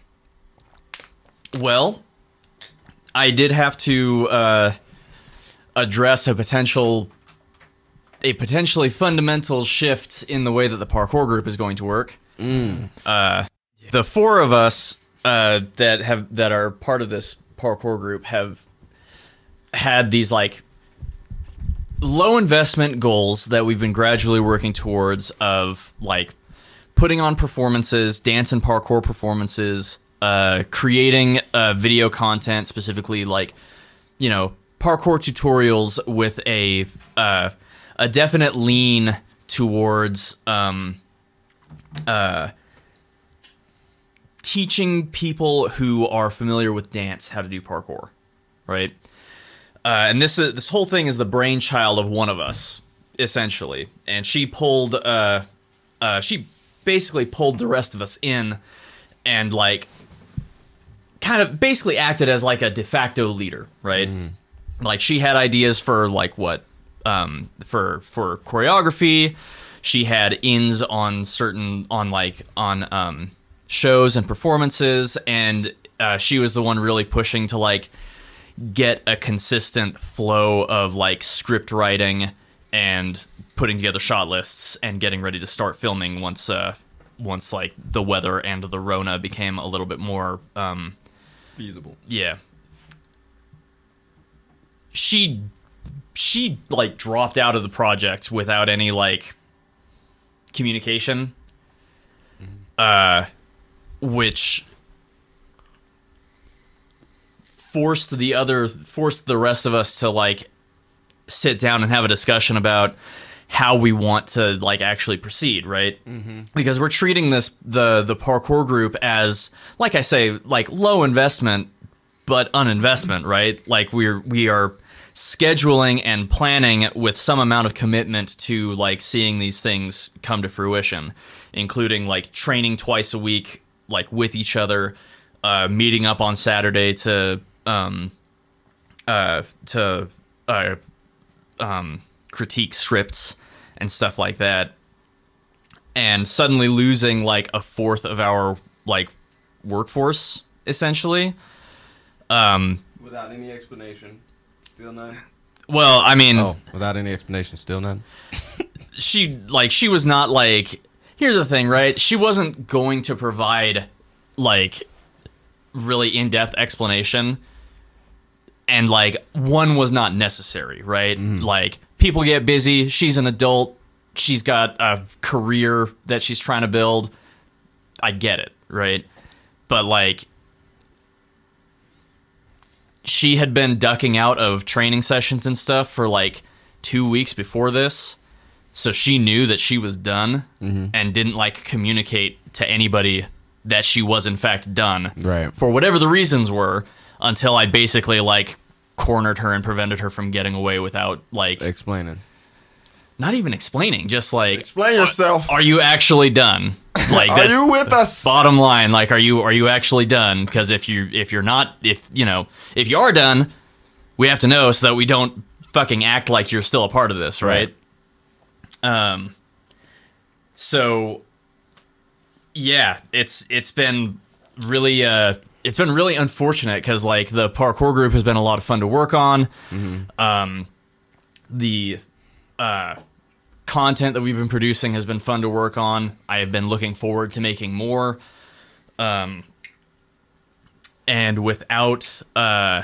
Well, I did have to uh, address a potential a potentially fundamental shift in the way that the parkour group is going to work. Mm. Uh, the four of us uh, that have that are part of this parkour group have had these like low investment goals that we've been gradually working towards of like putting on performances, dance and parkour performances, uh, creating uh, video content, specifically like, you know, parkour tutorials with a uh, a definite lean towards um, uh, teaching people who are familiar with dance how to do parkour, right? Uh, and this is, this whole thing is the brainchild of one of us, essentially. And she pulled, uh, uh, she basically pulled the rest of us in, and like, kind of basically acted as like a de facto leader, right? Mm. Like she had ideas for like what, um, for for choreography. She had ins on certain on like on um, shows and performances, and uh, she was the one really pushing to like get a consistent flow of like script writing and putting together shot lists and getting ready to start filming once uh once like the weather and the Rona became a little bit more um feasible. Yeah. She she like dropped out of the project without any like communication. Mm-hmm. Uh which forced the other forced the rest of us to like sit down and have a discussion about how we want to like actually proceed, right? Mm-hmm. Because we're treating this the the parkour group as, like I say, like low investment but uninvestment, right? Like we're we are scheduling and planning with some amount of commitment to like seeing these things come to fruition, including like training twice a week, like with each other, uh, meeting up on Saturday to um uh to uh um critique scripts and stuff like that, and suddenly losing like a fourth of our like workforce essentially, um without any explanation, still none. Well, I mean, oh, without any explanation, still none. she like she was not like, here's the thing, right? She wasn't going to provide like really in-depth explanation, and like one was not necessary, right? Mm. Like people get busy, she's an adult, she's got a career that she's trying to build. I get it, right? But like she had been ducking out of training sessions and stuff for like two weeks before this, so she knew that she was done, mm-hmm. and didn't like communicate to anybody that she was in fact done, right? For whatever the reasons were, until I basically like cornered her and prevented her from getting away without like explaining. Not even explaining, just like explain yourself. Are, are you actually done? Like, are you with us? Bottom line, like, are you are you actually done? Because if you if you're not, if you know, if you are done, we have to know so that we don't fucking act like you're still a part of this, right? right. Um. So, yeah, it's it's been really uh it's been really unfortunate because like the parkour group has been a lot of fun to work on. Mm-hmm. Um, the uh. content that we've been producing has been fun to work on. I have been looking forward to making more. Um, and without, uh,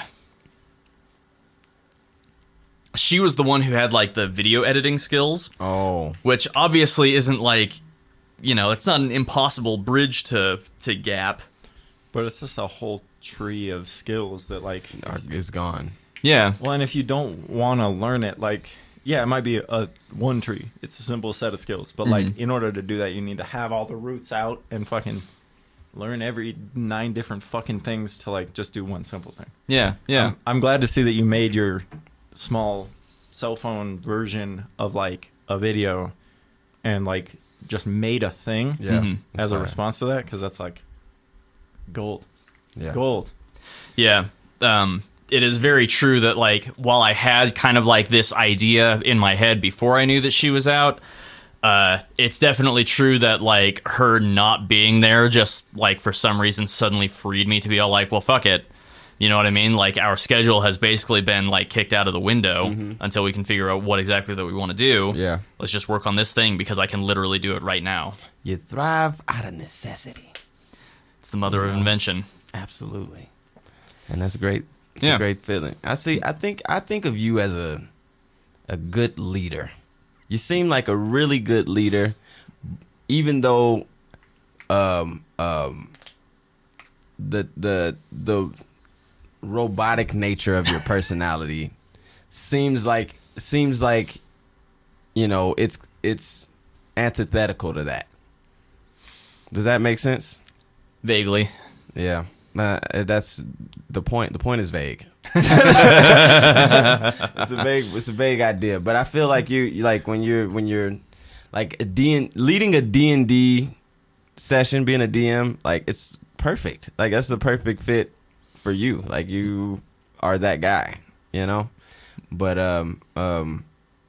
she was the one who had like the video editing skills. Oh, which obviously isn't like, you know, it's not an impossible bridge to, to gap. But it's just a whole tree of skills that like is gone. Yeah. Well, and if you don't want to learn it, like, yeah, it might be a one tree. It's a simple set of skills. But, like, mm-hmm. in order to do that, you need to have all the roots out and fucking learn every nine different fucking things to, like, just do one simple thing. Yeah, yeah. I'm, I'm glad to see that you made your small cell phone version of, like, a video and, like, just made a thing yeah, mm-hmm. as a response to that, because that's, like, gold. Yeah. Gold. Yeah. Um... It is very true that, like, while I had kind of, like, this idea in my head before I knew that she was out, uh, it's definitely true that, like, her not being there just, like, for some reason suddenly freed me to be all like, well, fuck it. You know what I mean? Like our schedule has basically been like kicked out of the window Mm-hmm. until we can figure out what exactly that we want to do. Yeah. Let's just work on this thing because I can literally do it right now. You thrive out of necessity. It's the mother of invention. Absolutely. And that's great. It's Yeah. a great feeling. I see I think I think of you as a a good leader. You seem like a really good leader, even though um um the the the robotic nature of your personality seems like seems like you know it's it's antithetical to that. Does that make sense? Vaguely. Yeah, uh, that's the point. The point is vague. It's a vague. It's a vague idea, but I feel like you you- like when you're when you're like a D and leading a D and D session, being a D M, like it's perfect. Like that's the perfect fit for you. Like you are that guy, you know. But um um,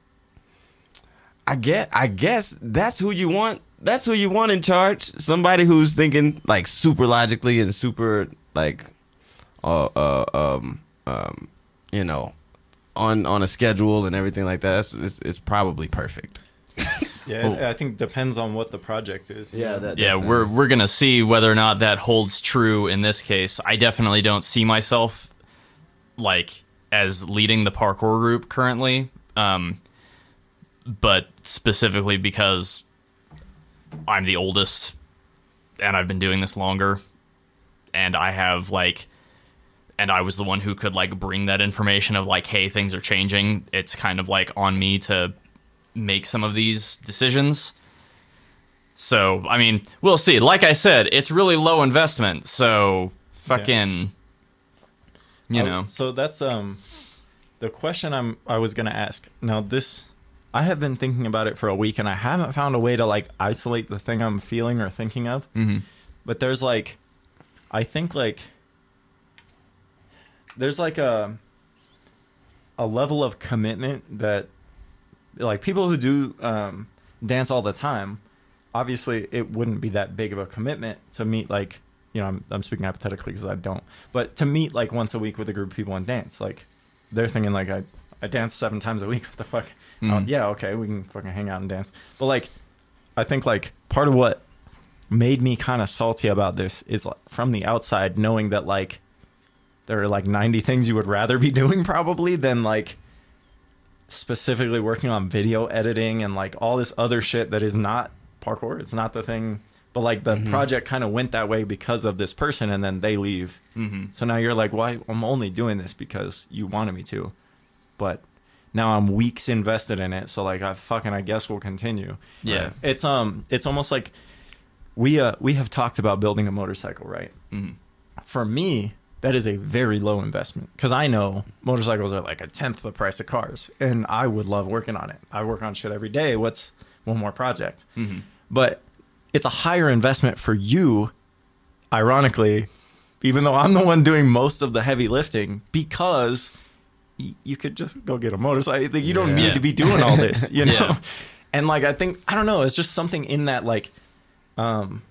I get. I guess that's who you want. That's who you want in charge. Somebody who's thinking like super logically and super like, uh, uh um um, you know, on on a schedule and everything like that. That's it's, it's probably perfect. Yeah, it, I think depends on what the project is. you Yeah, know? that- Yeah, Definitely. we're we're gonna see whether or not that holds true in this case. I definitely don't see myself like as leading the parkour group currently, um, but specifically because I'm the oldest and I've been doing this longer, and I have like, and I was the one who could like bring that information of like, hey, things are changing. It's kind of like on me to make some of these decisions. So, I mean, we'll see. Like I said, it's really low investment. So, fucking, you Oh, know. So that's um the question I'm I was gonna ask. Now this I have been thinking about it for a week and I haven't found a way to like isolate the thing I'm feeling or thinking of. Mhm. But there's like I think like there's like a a level of commitment that like people who do um dance all the time, obviously it wouldn't be that big of a commitment to meet like you know, I'm, I'm speaking hypothetically because I don't, but to meet like once a week with a group of people and dance, like they're thinking like I, I dance seven times a week. What the fuck? Mhm. Uh, yeah, okay, we can fucking hang out and dance. But like, I think like part of what made me kind of salty about this is like, from the outside, knowing that like there are like ninety things you would rather be doing probably than like specifically working on video editing and like all this other shit that is not parkour. It's not the thing. But like the Mhm. project kind of went that way because of this person and then they leave. Mm-hmm. So now you're like, well, I'm only doing this because you wanted me to. But now I'm weeks invested in it. So like I fucking I guess we'll continue. Yeah. It's um it's almost like we uh we have talked about building a motorcycle, right? Mhm. For me, that is a very low investment because I know motorcycles are like a tenth the price of cars and I would love working on it. I work on shit every day. What's one more project? Mhm. But it's a higher investment for you, ironically, even though I'm the one doing most of the heavy lifting, because y- you could just go get a motorcycle. You don't Yeah. need to be doing all this, you know? Yeah. And like, I think, I don't know, it's just something in that, like, um,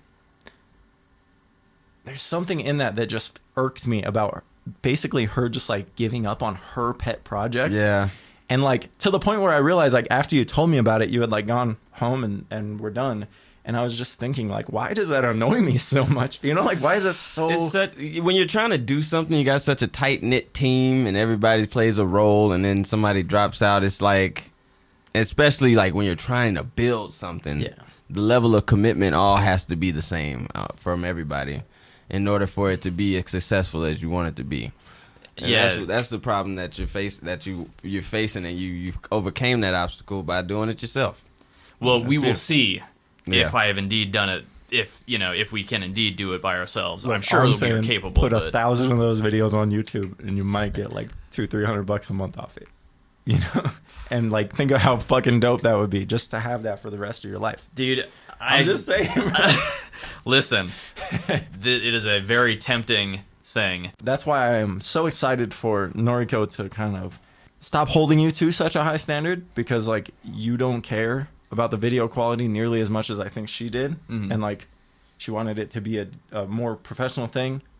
there's something in that that just irked me about basically her just like giving up on her pet project. Yeah. And like to the point where I realized like after you told me about it, you had like gone home and, and we're done. And I was just thinking like, why does that annoy me so much? You know, like why is it so It's such, when you're trying to do something, you got such a tight knit team, and everybody plays a role, and then somebody drops out. It's like, especially like when you're trying to build something, Yeah. the level of commitment all has to be the same uh, from everybody, in order for it to be as successful as you want it to be. And Yeah. that's, that's the problem that you're face that you you're facing, and you you overcame that obstacle by doing it yourself. Well, That's we will beautiful. see Yeah. if I have indeed done it. If you know, if we can indeed do it by ourselves, Look, I'm sure all that we are saying, capable. Put a but thousand of those videos on YouTube, and you might get like two, three hundred bucks a month off it. You know, and like think of how fucking dope that would be just to have that for the rest of your life. dude, I I'm just saying. listen. th- it is a very tempting thing. That's why I am so excited for Noriko to kind of stop holding you to such a high standard, because like you don't care about the video quality nearly as much as I think she did, Mhm. and like she wanted it to be a, a more professional thing.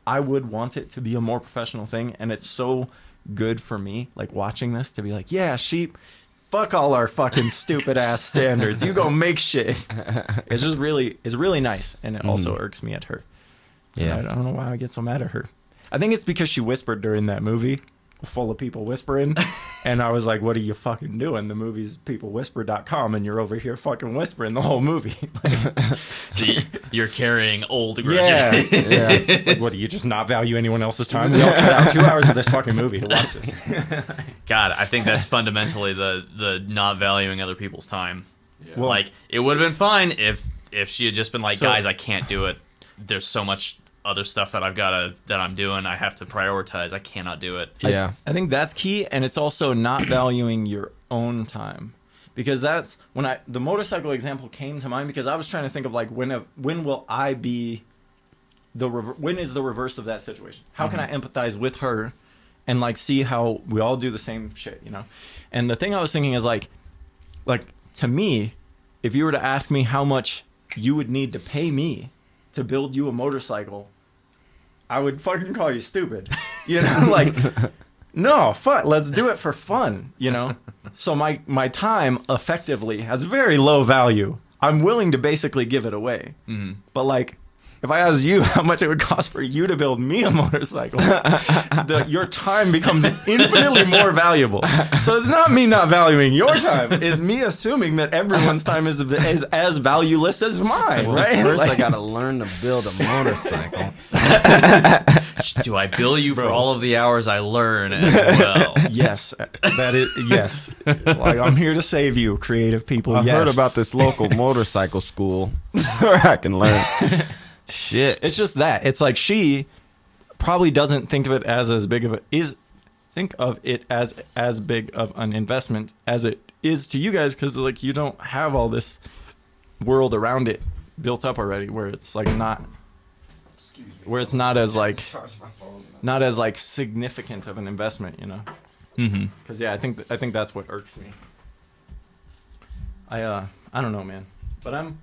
I would want it to be a more professional thing, and it's so good for me, like watching this, to be like, yeah, sheep, fuck all our fucking stupid ass standards. You go make shit. It's just really, it's really nice, and it also mm. irks me at her. Yeah, I, I don't know why I get so mad at her. I think it's because she whispered during that movie, full of people whispering, and I was like, what are you fucking doing? The movie's people whisper dot com, and you're over here fucking whispering the whole movie. Like, see, you're carrying old grudges. Yeah, yeah. It's just like, what, do you just not value anyone else's time? We all cut out two hours of this fucking movie to watch this. God, I think that's fundamentally the the not valuing other people's time. Yeah. Well, like, it would have been fine if if she had just been like, so, guys, I can't do it. There's so much other stuff that I've got to that I'm doing. I have to prioritize. I cannot do it. Yeah. I, I think that's key, and it's also not valuing your own time. Because that's when I the motorcycle example came to mind, because I was trying to think of like when a, when will I be the when is the reverse of that situation? How mm-hmm. can I empathize with her and like see how we all do the same shit, you know? And the thing I was thinking is like like to me, if you were to ask me how much you would need to pay me to build you a motorcycle, I would fucking call you stupid. You know, like, no, fuck, let's do it for fun, you know? So my, my time effectively has very low value. I'm willing to basically give it away. Mm-hmm. But like, if I asked you how much it would cost for you to build me a motorcycle, the, your time becomes infinitely more valuable. So it's not me not valuing your time. It's me assuming that everyone's time is, is as valueless as mine, well, right? First, like, I got to learn to build a motorcycle. Do I bill you Bro. for all of the hours I learn as well? Yes. That is, yes. Like, I'm here to save you, creative people. I yes. heard about this local motorcycle school where I can learn. Shit. It's just that. It's like she probably doesn't think of it as as big of a is think of it as as big of an investment as it is to you guys, because like you don't have all this world around it built up already, where it's like not where it's not as like not as like significant of an investment, you know. Mm-hmm. Because yeah, I think th- I think that's what irks me. I uh I don't know, man, but I'm.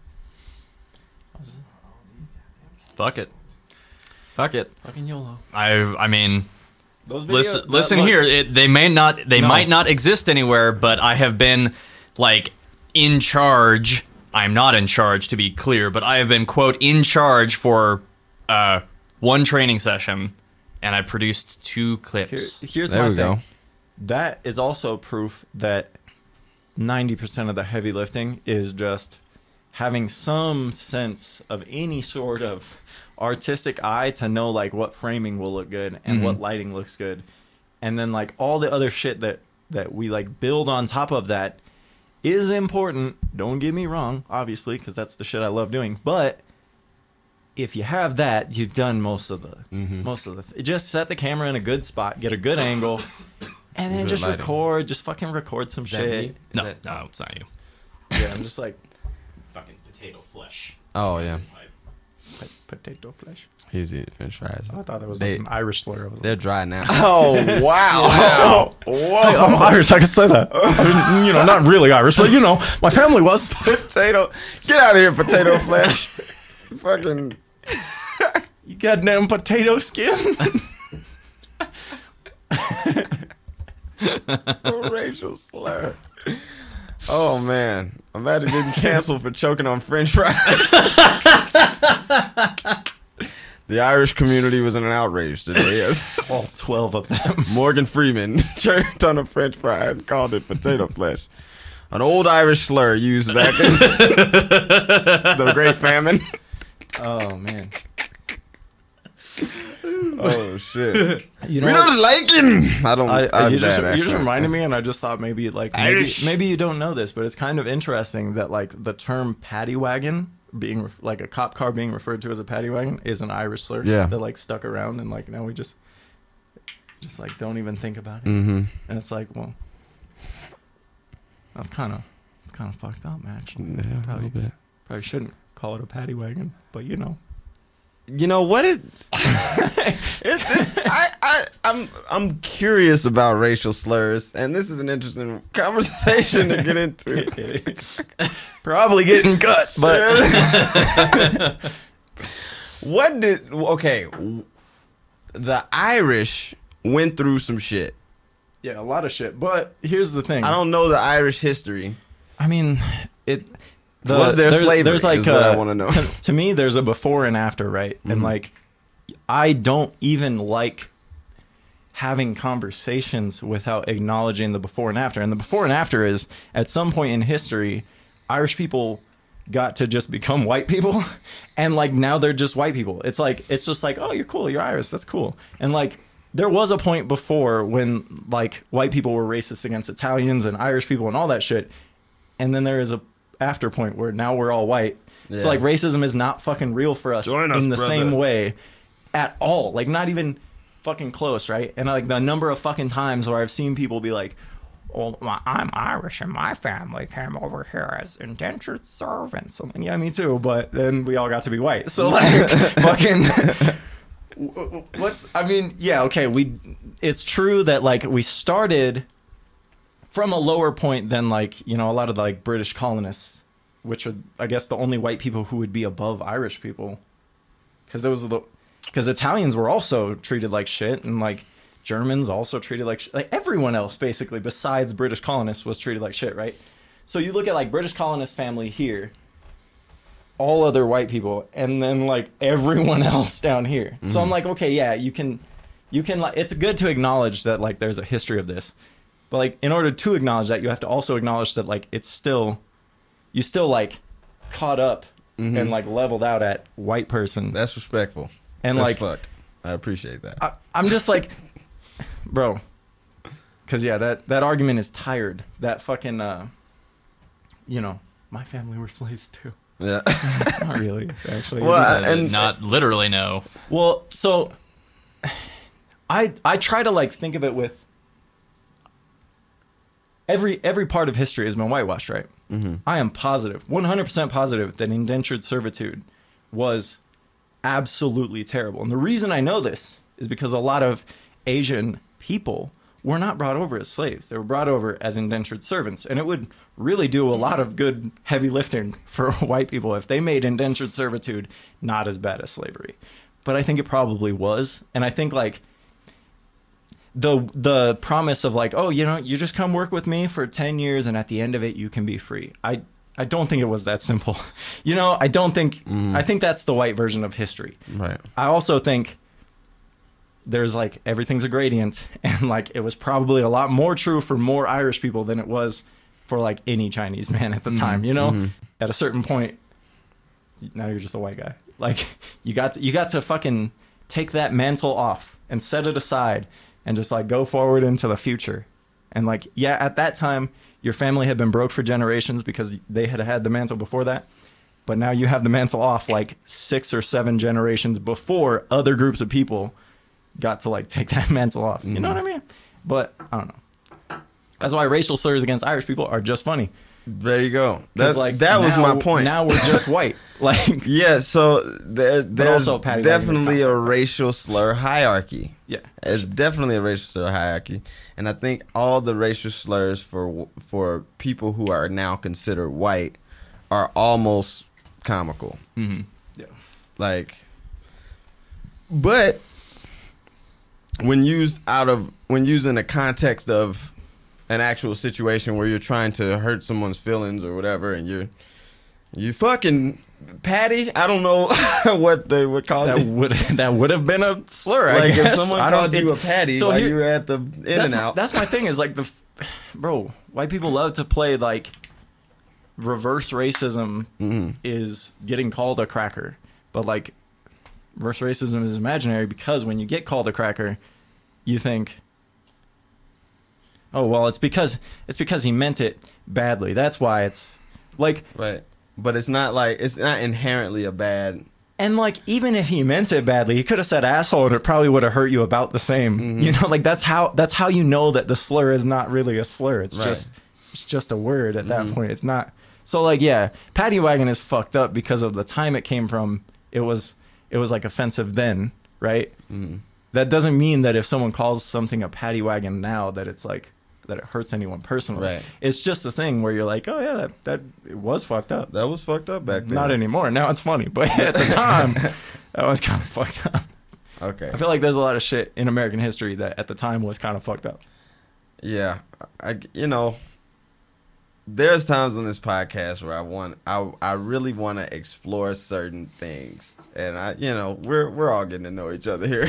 Fuck it. Fuck it. Fucking YOLO. I I mean, Those videos, listen, that listen look- here. It, they may not they No. might not exist anywhere, but I have been like in charge. I'm not in charge, to be clear, but I have been quote in charge for uh one training session, and I produced two clips. Here, here's There my we thing. go. That is also proof that ninety percent of the heavy lifting is just having some sense of any sort of artistic eye to know like what framing will look good and Mm-hmm. what lighting looks good. And then like all the other shit that, that we like build on top of that is important. Don't get me wrong, obviously, because that's the shit I love doing. But if you have that, you've done most of the Mm-hmm. most of the th- just set the camera in a good spot, get a good angle, and then Good just lighting. record, just fucking record some Is that shit. me? No, Is that- no, it's not you. Yeah, I'm just like Fucking potato flesh. Oh, yeah. po- potato flesh. He's eating french fries. I thought that was They- like an Irish slur. I was They're like, dry now. Oh, wow. Whoa. I'm Irish. I can say that. I mean, you know, not really Irish, but you know, my family was. Potato. Get out of here, potato flesh. Fucking. You goddamn potato skin. Racial slur. Oh, man. Imagine getting canceled for choking on french fries. The Irish community was in an outrage today. All twelve of them. Morgan Freeman choked on a french fry and called it potato flesh. An old Irish slur used back in the Great Famine. Oh man. Oh, shit. You We don't like him. I don't. I, I'm you, just, bad, you just actually. reminded me, and I just thought maybe like maybe, Irish. maybe you don't know this, but it's kind of interesting that like the term paddy wagon being ref- like a cop car being referred to as a paddy wagon is an Irish slur. Yeah. That like stuck around, and like now we just just like don't even think about it. Mm-hmm. And it's like, well, that's kind of kind of fucked up, man. Actually. Yeah, a Probably- little bit. Probably shouldn't call it a paddy wagon, but you know. You know what? It, it, it I, I, I'm, I'm curious about racial slurs, and this is an interesting conversation to get into. Probably getting cut, but What did? Okay, the Irish went through some shit. Yeah, a lot of shit. But here's the thing. I don't know the Irish history. I mean, it. The, Was there there's, slavery? There's like is what a, I want to know. To, to me, there's a before and after, right? Mm-hmm. And like, I don't even like having conversations without acknowledging the before and after. And the before and after is at some point in history, Irish people got to just become white people, and like now they're just white people. It's like it's just like, oh, you're cool, you're Irish, that's cool. And like there was a point before when like white people were racist against Italians and Irish people and all that shit, and then there is a after point where now we're all white. Yeah. So like racism is not fucking real for us, Join us in the brother. same way at all. Like not even fucking close, right? And like the number of fucking times where I've seen people be like, well, I'm Irish and my family came over here as indentured servants. I'm like, yeah, me too. But then we all got to be white. So like, fucking, what's, I mean, yeah, okay. We, it's true that like we started from a lower point than like, you know, a lot of the, like British colonists, which are, I guess, the only white people who would be above Irish people. Cause those are the, cause Italians were also treated like shit, and like, Germans also treated like sh- like everyone else basically besides British colonists was treated like shit, right? So you look at like British colonist family here, all other white people, and then like everyone else down here. Mm-hmm. So I'm like, okay, yeah, you can, you can like, it's good to acknowledge that like there's a history of this, but like in order to acknowledge that, you have to also acknowledge that like it's still, you still like caught up mm-hmm. and like leveled out at white person. That's respectful. And That's like, fuck. I appreciate that. I, I'm just like. Bro, because yeah, that, that argument is tired. That fucking, uh, you know, my family were slaves too. Yeah. Not really, actually. Well, Uh, and not literally, no. Well, so I I try to like think of it with every every part of history has been whitewashed, right? Mm-hmm. I am positive, one hundred percent positive that indentured servitude was absolutely terrible. And the reason I know this is because a lot of Asian people were not brought over as slaves. They were brought over as indentured servants. And it would really do a lot of good heavy lifting for white people if they made indentured servitude not as bad as slavery. But I think it probably was. And I think like the the promise of like, oh, you know, you just come work with me for ten years and at the end of it you can be free. I I don't think it was that simple. You know, I don't think mm. I think that's the white version of history. Right. I also think there's like everything's a gradient, and like it was probably a lot more true for more Irish people than it was for like any Chinese man at the mm-hmm. time, you know? Mm-hmm. At a certain point, now you're just a white guy. Like you got to, you got to fucking take that mantle off and set it aside and just like go forward into the future. And like, yeah, at that time, your family had been broke for generations because they had had the mantle before that. But now you have the mantle off like six or seven generations before other groups of people got to like take that mantle off. You mm-hmm. know what I mean? But I don't know. That's why racial slurs against Irish people are just funny. There you go. That, like, that was now, my point. Now we're just white. Like yeah, so there, there's definitely a conflict, racial slur hierarchy. Yeah. It's definitely a racial slur hierarchy. And I think all the racial slurs for for people who are now considered white are almost comical. Mm-hmm. Yeah. Like, but when used out of when used in the context of an actual situation where you're trying to hurt someone's feelings or whatever, and you're you fucking Patty, I don't know what they would call that it. would that would have been a slur. I like guess. if someone I called don't, you it, a Patty so while here, you were at the In that's and my, Out. That's my thing. Is like the, bro, white people love to play like reverse racism mm-hmm. is getting called a cracker, but like reverse racism is imaginary because when you get called a cracker, you think, oh well, it's because it's because he meant it badly. That's why it's like right. But it's not like it's not inherently a bad. And like even if he meant it badly, he could have said asshole, and it probably would have hurt you about the same. Mm-hmm. You know, like that's how that's how you know that the slur is not really a slur. It's right. just it's just a word at that mm-hmm. point. It's not. So like yeah, paddy wagon is fucked up because of the time it came from. It was it was like offensive then, right? Mm-hmm. That doesn't mean that if someone calls something a paddy wagon now that it's like that it hurts anyone personally. Right. It's just a thing where you're like, oh yeah, that, that it was fucked up. That was fucked up back then. Not anymore. Now it's funny, but at the time, that was kind of fucked up. Okay. I feel like there's a lot of shit in American history that at the time was kind of fucked up. Yeah, I you know, there's times on this podcast where I want I I really want to explore certain things, and I you know we're we're all getting to know each other here.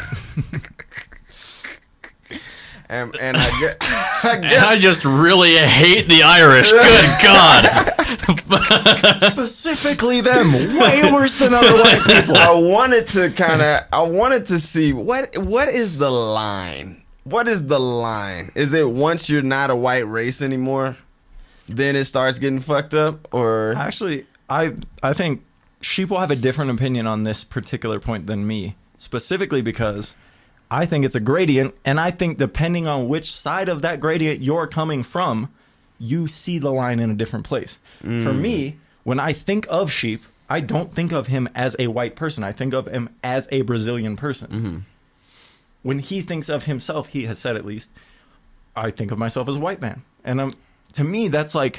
and and I get, I And get I just really hate the Irish. Good God. Specifically them, way worse than other white people. I wanted to kind of I wanted to see what what is the line. What is the line? Is it once you're not a white race anymore, then it starts getting fucked up? Or Actually, I I think Sheep will have a different opinion on this particular point than me, specifically because I think it's a gradient, and I think depending on which side of that gradient you're coming from, you see the line in a different place. Mm. For me, when I think of Sheep, I don't think of him as a white person. I think of him as a Brazilian person. Mm-hmm. When he thinks of himself, he has said at least, I think of myself as a white man. And um, to me, that's like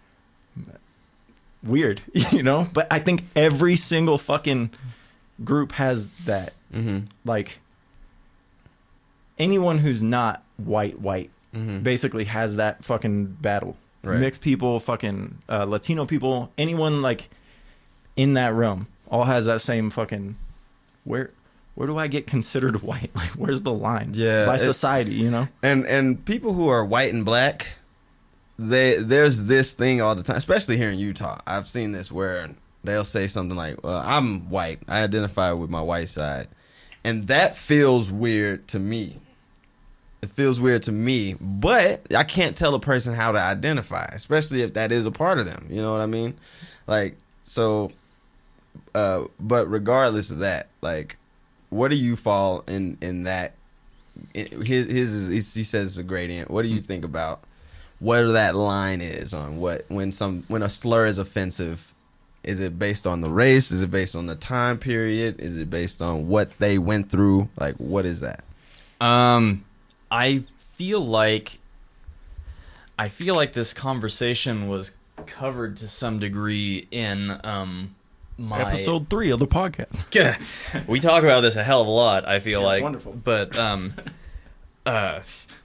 weird, you know? But I think every single fucking group has that. Mm-hmm. Like, anyone who's not white, white, mm-hmm. basically has that fucking battle. Right. Mixed people, fucking uh, Latino people, anyone like in that realm all has that same fucking, where... Where do I get considered white? Like, where's the line? Yeah, by it, society, you know. And and people who are white and black, they there's this thing all the time, especially here in Utah. I've seen this where they'll say something like, well, "I'm white. I identify with my white side," and that feels weird to me. It feels weird to me, but I can't tell a person how to identify, especially if that is a part of them. You know what I mean? Like, so, uh, but regardless of that, like. What do you fall in in that? His his is, he says it's a gradient. What do you think about where that line is on what when some when a slur is offensive? Is it based on the race? Is it based on the time period? Is it based on what they went through? Like, what is that? Um, I feel like I feel like this conversation was covered to some degree in um. My, episode three of the podcast. We talk about this a hell of a lot, I feel yeah, like. It's wonderful. But um uh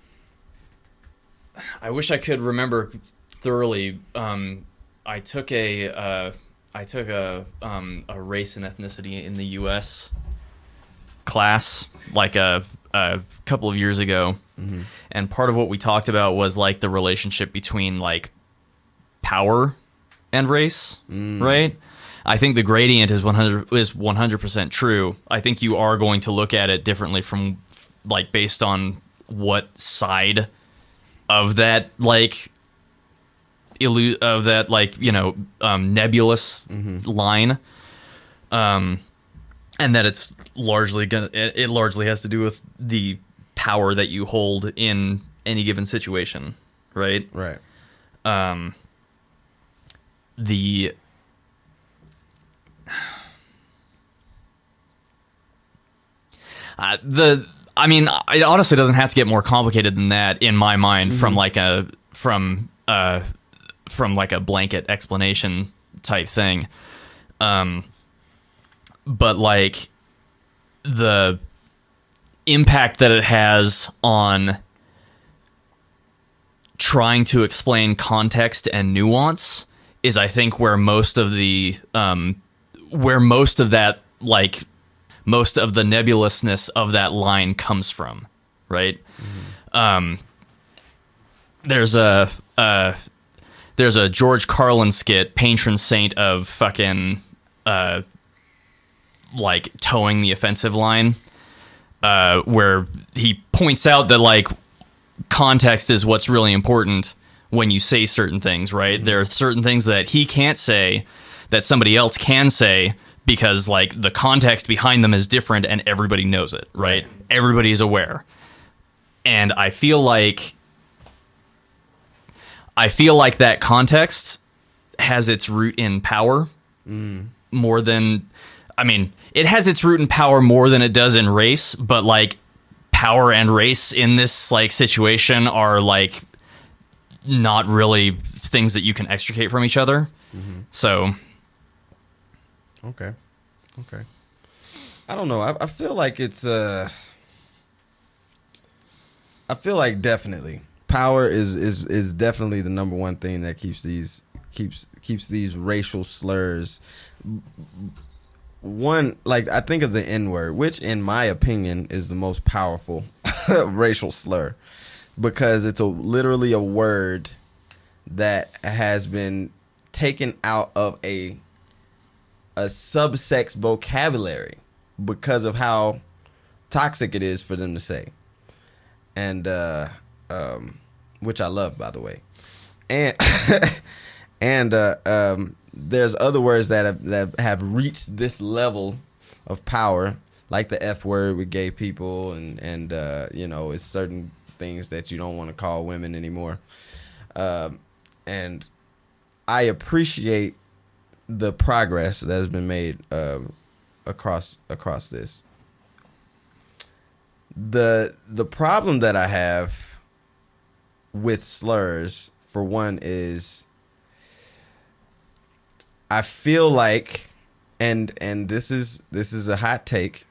I wish I could remember thoroughly. Um I took a uh I took a um a race and ethnicity in the U S class like a a couple of years ago. Mm-hmm. And part of what we talked about was like the relationship between like power and race, mm. right? I think the gradient is one hundred is one hundred percent true. I think you are going to look at it differently from like based on what side of that like illu- of that like, you know, um, nebulous mm-hmm. line. Um and that it's largely gonna it, it largely has to do with the power that you hold in any given situation, right? Right. Um the Uh, the I mean, it honestly doesn't have to get more complicated than that in my mind. Mm-hmm. From like a from uh from like a blanket explanation type thing. Um, but like the impact that it has on trying to explain context and nuance is, I think, where most of the um where most of that like. most of the nebulousness of that line comes from, right? Mm-hmm. Um, there's a uh, there's a George Carlin skit, patron saint of fucking uh, like towing the offensive line, uh, where he points out that like context is what's really important when you say certain things, right? Mm-hmm. There are certain things that he can't say that somebody else can say, because like the context behind them is different and everybody knows it, right? Everybody's aware. And I feel like I feel like that context has its root in power mm. more than I mean, it has its root in power more than it does in race, but like power and race in this like situation are like not really things that you can extricate from each other. Mm-hmm. So Okay. Okay. I don't know. I, I feel like it's uh I feel like definitely power is, is is definitely the number one thing that keeps these keeps keeps these racial slurs. One, like, I think of the N-word, which in my opinion is the most powerful racial slur, because it's a literally a word that has been taken out of a a subsex vocabulary because of how toxic it is for them to say. And uh um which I love, by the way. And and uh um there's other words that have, that have reached this level of power, like the F word with gay people, and and uh you know, it's certain things that you don't want to call women anymore. Um and I appreciate the progress that has been made um across across this. The the problem that I have with slurs, for one, is I feel like, and and this is this is a hot take.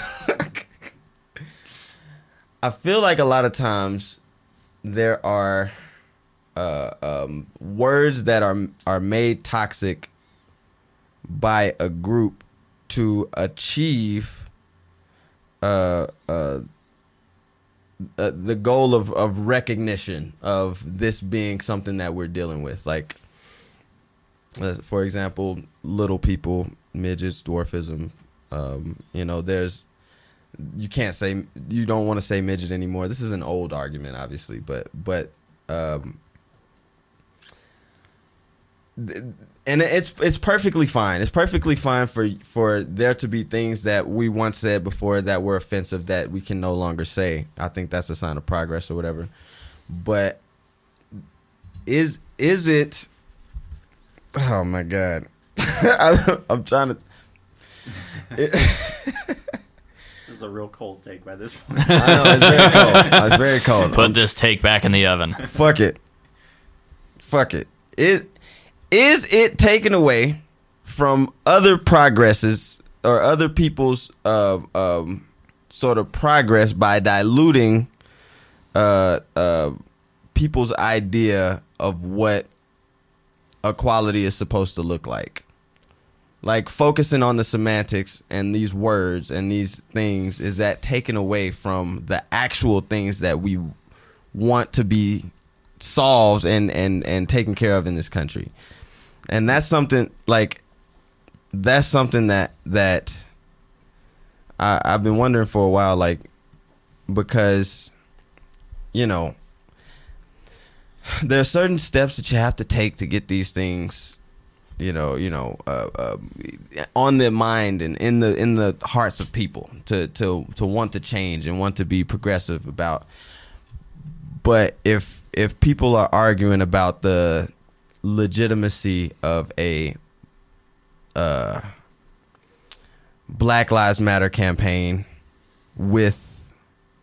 I feel like a lot of times there are uh, um, words that are are made toxic by a group to achieve uh, uh, uh, the goal of, of recognition of this being something that we're dealing with. Like, uh, for example, little people, midgets, dwarfism. Um, you know, there's, you can't say, you don't want to say midget anymore. This is an old argument, obviously, but, but, um, and it's it's perfectly fine. It's perfectly fine for for there to be things that we once said before that were offensive that we can no longer say. I think that's a sign of progress or whatever. But is is it? Oh my God, I, I'm trying to. It, This is a real cold take by this point. I know, it's very cold. It's very cold. Put this take back in the oven. Fuck it. Fuck it. It. Is it taken away from other progresses or other people's uh, um, sort of progress by diluting uh, uh, people's idea of what equality is supposed to look like? Like, focusing on the semantics and these words and these things, is that taken away from the actual things that we want to be solved and, and, and taken care of in this country? And that's something like that's something that that I, I've been wondering for a while, like, because, you know, there are certain steps that you have to take to get these things, you know, you know, uh, uh, on their mind and in the in the hearts of people to to to want to change and want to be progressive about. But if if people are arguing about the legitimacy of a uh, Black Lives Matter campaign with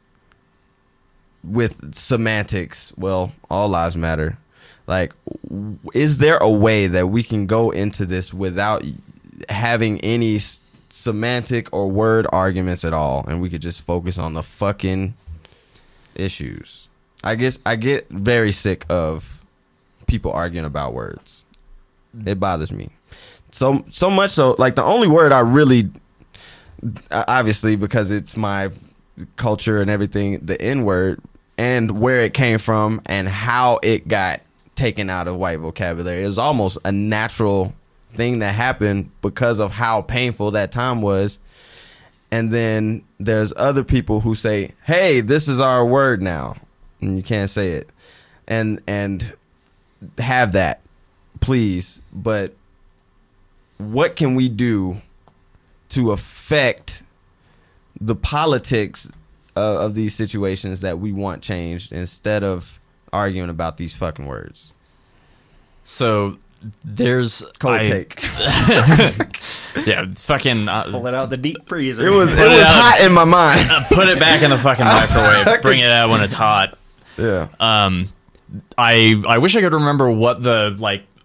with semantics, well, all lives matter. Like, is there a way that we can go into this without having any semantic or word arguments at all, and we could just focus on the fucking issues? I guess I get very sick of people arguing about words. It bothers me so so much so, like, the only word I really, obviously because it's my culture and everything, the N-word, and where it came from and how it got taken out of white vocabulary, it was almost a natural thing that happened because of how painful that time was. And then there's other people who say, hey, this is our word now, and you can't say it, and and have that, please. But what can we do to affect the politics of, of these situations that we want changed, instead of arguing about these fucking words? So there's Cold I, take. yeah, fucking uh, Pull it out the deep freezer. It was it Put it was out. hot in my mind. put it back in the fucking microwave. Bring it out when it's hot. Yeah. Um, I I wish I could remember what the like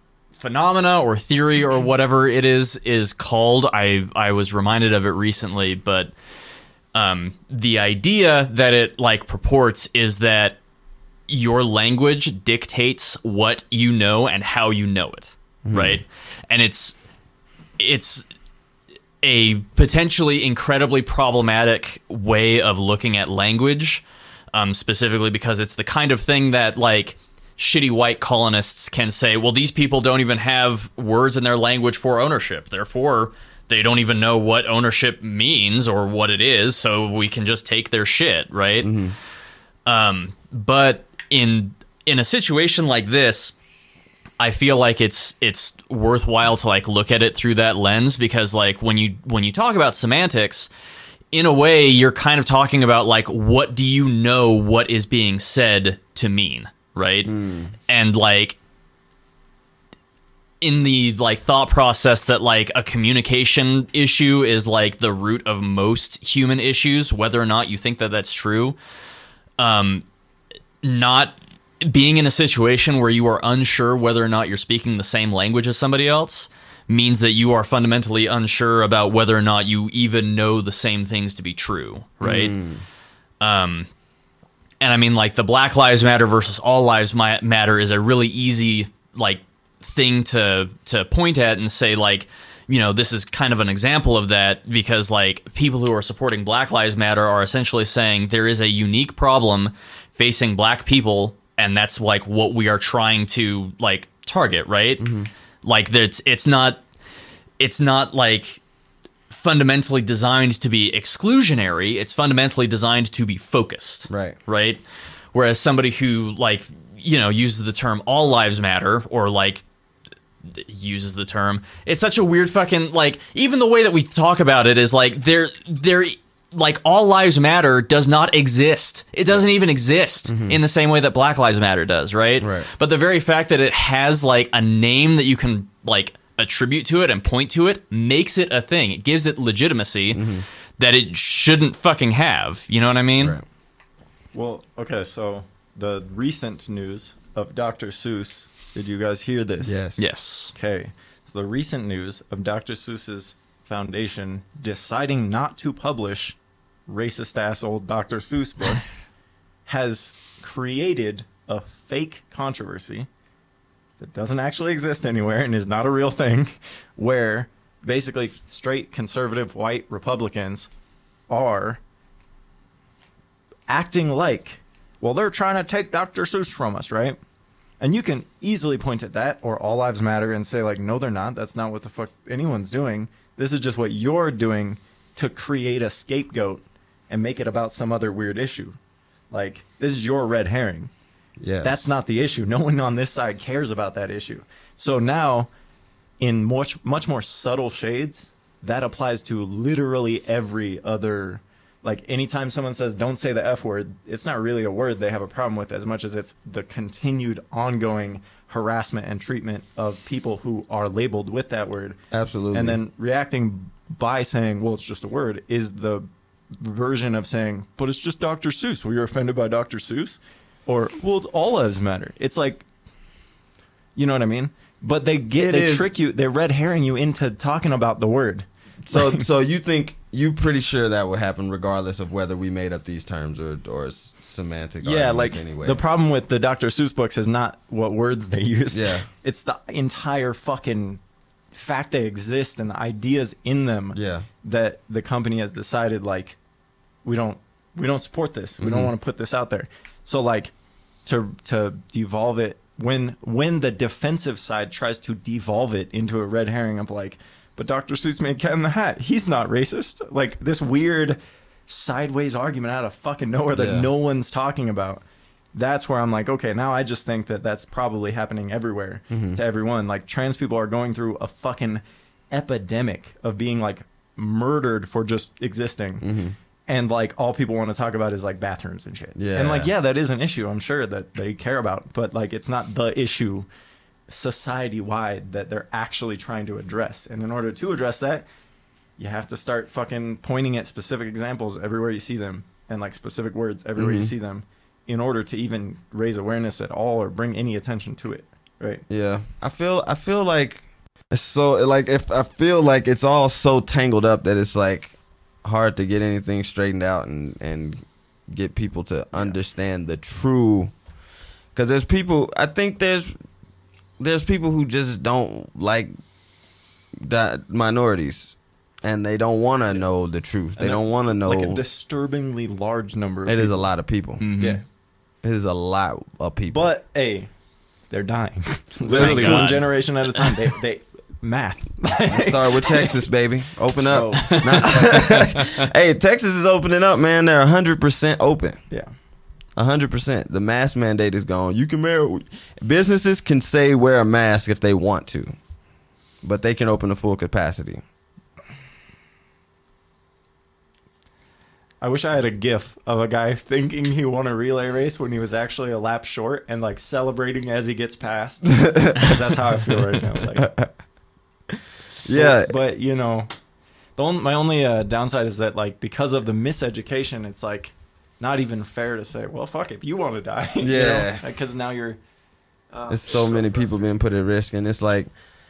phenomena or theory or whatever it is is called. I I was reminded of it recently, but um, the idea that it like purports is that your language dictates what you know and how you know it, mm-hmm. right? And it's it's a potentially incredibly problematic way of looking at language, um, specifically because it's the kind of thing that like shitty white colonists can say, well, these people don't even have words in their language for ownership. Therefore, they don't even know what ownership means or what it is, so we can just take their shit, right? Mm-hmm. Um, but in in a situation like this, I feel like it's it's worthwhile to like look at it through that lens, because like when you when you talk about semantics, in a way you're kind of talking about like, what do you know what is being said to mean, right? Mm. And like in the like thought process that like a communication issue is like the root of most human issues, whether or not you think that that's true, um, not being in a situation where you are unsure whether or not you're speaking the same language as somebody else means that you are fundamentally unsure about whether or not you even know the same things to be true, right? Mm. Um, and I mean, like, the Black Lives Matter versus All Lives Matter is a really easy, like, thing to to point at and say, like, you know, this is kind of an example of that, because, like, people who are supporting Black Lives Matter are essentially saying there is a unique problem facing black people, and that's, like, what we are trying to, like, target, right? Mm-hmm. Like, it's it's not it's not like fundamentally designed to be exclusionary. It's fundamentally designed to be focused, right? Right. Whereas somebody who, like, you know, uses the term "all lives matter" or like uses the term, it's such a weird fucking, like, even the way that we talk about it is like there there like all lives matter does not exist. It doesn't even exist mm-hmm. in the same way that Black Lives Matter does, right? Right. But the very fact that it has like a name that you can like attribute to it and point to it makes it a thing. It gives it legitimacy mm-hmm. that it shouldn't fucking have. You know what I mean? Right. Well, okay, so the recent news of Doctor Seuss, did you guys hear this? Yes. Yes. Okay, so the recent news of Doctor Seuss's foundation deciding not to publish racist-ass old Doctor Seuss books has created a fake controversy that doesn't actually exist anywhere and is not a real thing, where basically straight conservative white Republicans are acting like, well, they're trying to take Doctor Seuss from us, right? And you can easily point at that or All Lives Matter and say, like, no, they're not. That's not what the fuck anyone's doing. This is just what you're doing to create a scapegoat and make it about some other weird issue. Like, this is your red herring. Yes. That's not the issue. No one on this side cares about that issue. So now, in much, much more subtle shades, that applies to literally every other... Like, anytime someone says, don't say the F word, it's not really a word they have a problem with as much as it's the continued ongoing harassment and treatment of people who are labeled with that word. Absolutely. And then reacting by saying, well, it's just a word, is the version of saying, but it's just Doctor Seuss. Were you offended by Doctor Seuss? Or, well, all lives matter. It's like, you know what I mean? But they get, It they is. trick you, they red herring you into talking about the word. So, so you think you pretty sure that would happen regardless of whether we made up these terms or or it's semantic? Yeah, arguments like anyway. the problem with the Doctor Seuss books is not what words they use. Yeah. It's the entire fucking fact they exist and the ideas in them. Yeah. That the company has decided, like, we don't we don't support this. We Mm-hmm. don't want to put this out there. So, like, to to devolve it, when when the defensive side tries to devolve it into a red herring of like, but Doctor Seuss made Cat in the Hat, he's not racist. Like, this weird sideways argument out of fucking nowhere that Yeah. no one's talking about. That's where I'm like, okay, now I just think that that's probably happening everywhere Mm-hmm. to everyone. Like, trans people are going through a fucking epidemic of being, like, murdered for just existing. Mm-hmm. And, like, all people want to talk about is, like, bathrooms and shit. Yeah. And, like, yeah, that is an issue, I'm sure, that they care about. But, like, it's not the issue society-wide that they're actually trying to address. And in order to address that, you have to start fucking pointing at specific examples everywhere you see them, and like specific words everywhere Mm-hmm. you see them, in order to even raise awareness at all or bring any attention to it. right? Yeah, I feel I feel like it's so like if I feel like it's all so tangled up that it's like hard to get anything straightened out and and get people to understand the true. Because there's people, I think there's there's people who just don't like that minorities, and they don't want to know the truth. They don't want to know. Like a disturbingly large number. Of It is a people. lot of people. Mhm. Yeah, It is a lot of people. but hey, they're dying. Thank Literally one God. generation at a time. They they math. Let's start with Texas, baby. Open up. So, Hey, Texas is opening up, man. They're one hundred percent open. yeah. one hundred percent. The mask mandate is gone. You can wear, businesses can say wear a mask if they want to, but they can open to full capacity. I wish I had a gif of a guy thinking he won a relay race when he was actually a lap short and like celebrating as he gets past. 'Cause that's how I feel right now. Like, Yeah. But, but, you know, the only, my only uh, downside is that like because of the miseducation, it's like not even fair to say, well, fuck, if you want to die, Yeah. because now you're. Uh, There's so many people being put at risk, and it's like,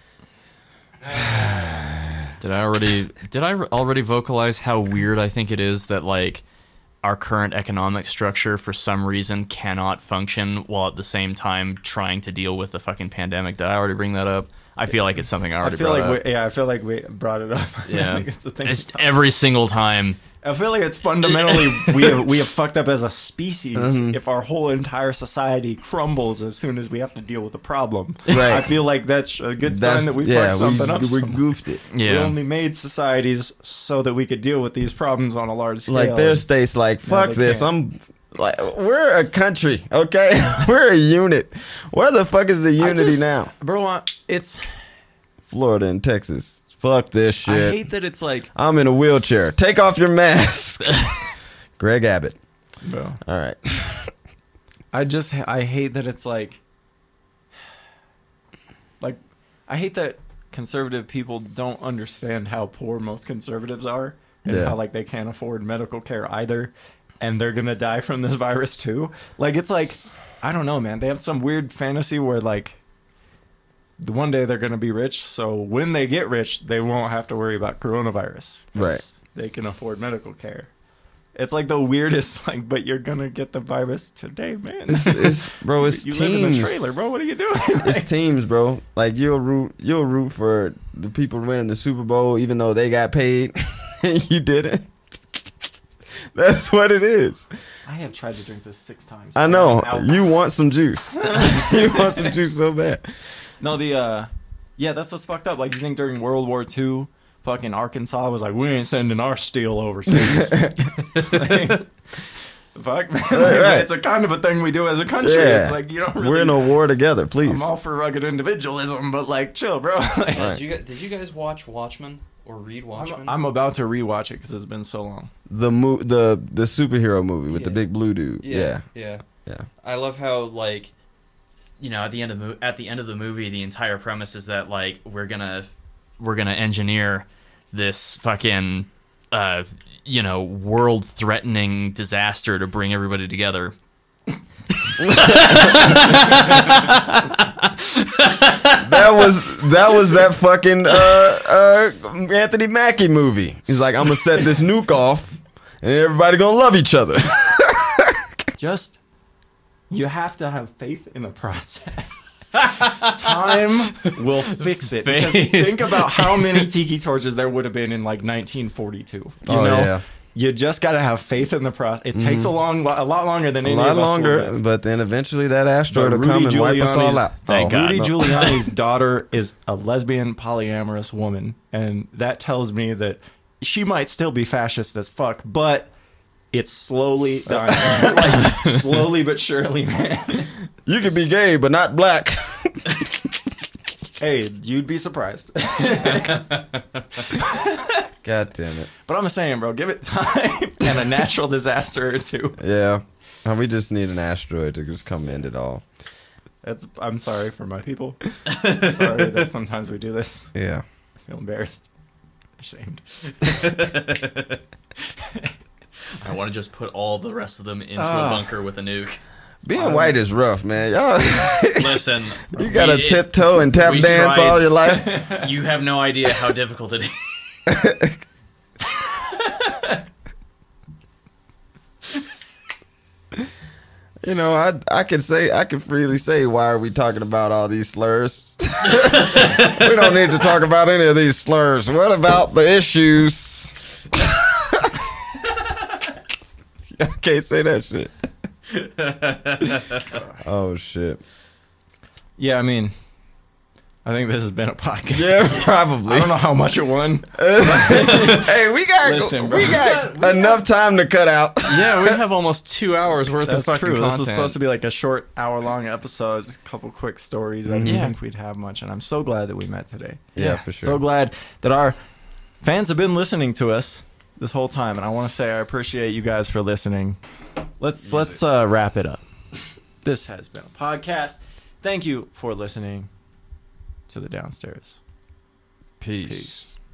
Did I already did I already vocalize how weird I think it is that like our current economic structure for some reason cannot function while at the same time trying to deal with the fucking pandemic? Did I already bring that up? I feel like it's something I I already feel brought like up. we, yeah, I feel like we brought it up. Yeah, Like, it's a thing. it's every single time. I feel like it's fundamentally we have we have fucked up as a species Mhm. if our whole entire society crumbles as soon as we have to deal with a problem. Right. I feel like that's a good that's, sign that we yeah, fucked something up. we, we somewhere. goofed it. We Yeah, only made societies so that we could deal with these problems on a large scale. Like there's states like, No, fuck they this. can't. I'm like, we're a country, okay? We're a unit. Where the fuck is the I unity just- now? bro. I- It's Florida and Texas. Fuck this shit. I hate that it's like, I'm in a wheelchair. Take off your mask. Greg Abbott. bro. All right. I just I hate that it's like, like, I hate that conservative people don't understand how poor most conservatives are and Yeah. how like they can't afford medical care either, and they're gonna die from this virus too. Like it's like, I don't know, man. They have some weird fantasy where like, the one day they're gonna be rich, so when they get rich, they won't have to worry about coronavirus. 'cause Right. They can afford medical care. It's like the weirdest, like, but you're gonna get the virus today, man. It's, it's bro, it's you teams. live in a trailer, bro. What are you doing? It's teams, bro. Like you'll root you'll root for the people winning the Super Bowl even though they got paid and you didn't. That's what it is. I have tried to drink this six times. I know. I'm out. You want some juice. You want some juice so bad. No, the uh, yeah, that's what's fucked up. Like, you think during World War Two, fucking Arkansas was like, we ain't sending our steel overseas. Like, fuck, man. Right, right. It's a kind of a thing we do as a country. Yeah. It's like you don't really. We're in a war together, please. I'm all for rugged individualism, but like, chill, bro. Like, Right. Did you guys, did you guys watch Watchmen or read Watchmen? I'm, I'm about to rewatch it because it's been so long. The mo- the the superhero movie with the Yeah. big blue dude. Yeah. yeah, Yeah. I love how like, you know, at the end of mo- at the end of the movie, the entire premise is that like we're gonna we're gonna engineer this fucking uh you know world threatening disaster to bring everybody together. That was that was that fucking uh uh Anthony Mackie movie. He's like, I'm gonna set this nuke off and everybody gonna love each other. Just, you have to have faith in the process. Time will fix it. Because Faith. think about how many tiki torches there would have been in like nineteen forty-two. You Oh, know, yeah. you just gotta have faith in the process. It takes a long, a lot longer than A any lot of us longer, will live. but then eventually that asteroid But will come Rudy and wipe us all Giuliani's- out. Thank Oh, God. Rudy no. Giuliani's daughter is a lesbian polyamorous woman, and that tells me that she might still be fascist as fuck, but it's slowly dying. Like, slowly but surely, man. You can be gay, but not black. Hey, you'd be surprised. God damn it. But I'm saying, bro, give it time and a natural disaster or two. Yeah. Uh, We just need an asteroid to just come end it all. That's, I'm sorry for my people. I'm sorry that sometimes we do this. Yeah. I feel embarrassed. Ashamed. I want to just put all the rest of them into Ah. a bunker with a nuke. Being white is rough, man. Y'all, Listen, you gotta we- it- tiptoe and tap we dance tried. all your life. You have no idea how difficult it is. You know, I I can say I can freely say, why are we talking about all these slurs? We don't need to talk about any of these slurs. What about the issues? I can't say that shit. Oh shit. Yeah, I mean, I think this has been a podcast. Yeah, probably. I don't know how much it won. Hey, we got Listen, bro. we got enough time to cut out. Yeah, we have almost two hours worth That's of fucking true. content. This was supposed to be like a short hour long episode, just a couple quick stories. I didn't Yeah. think we'd have much, and I'm so glad that we met today. Yeah, for sure. So glad that our fans have been listening to us this whole time, and I want to say I appreciate you guys for listening. Let's let's uh, wrap it up. This has been a podcast. Thank you for listening to the Downstairs. Peace. Peace.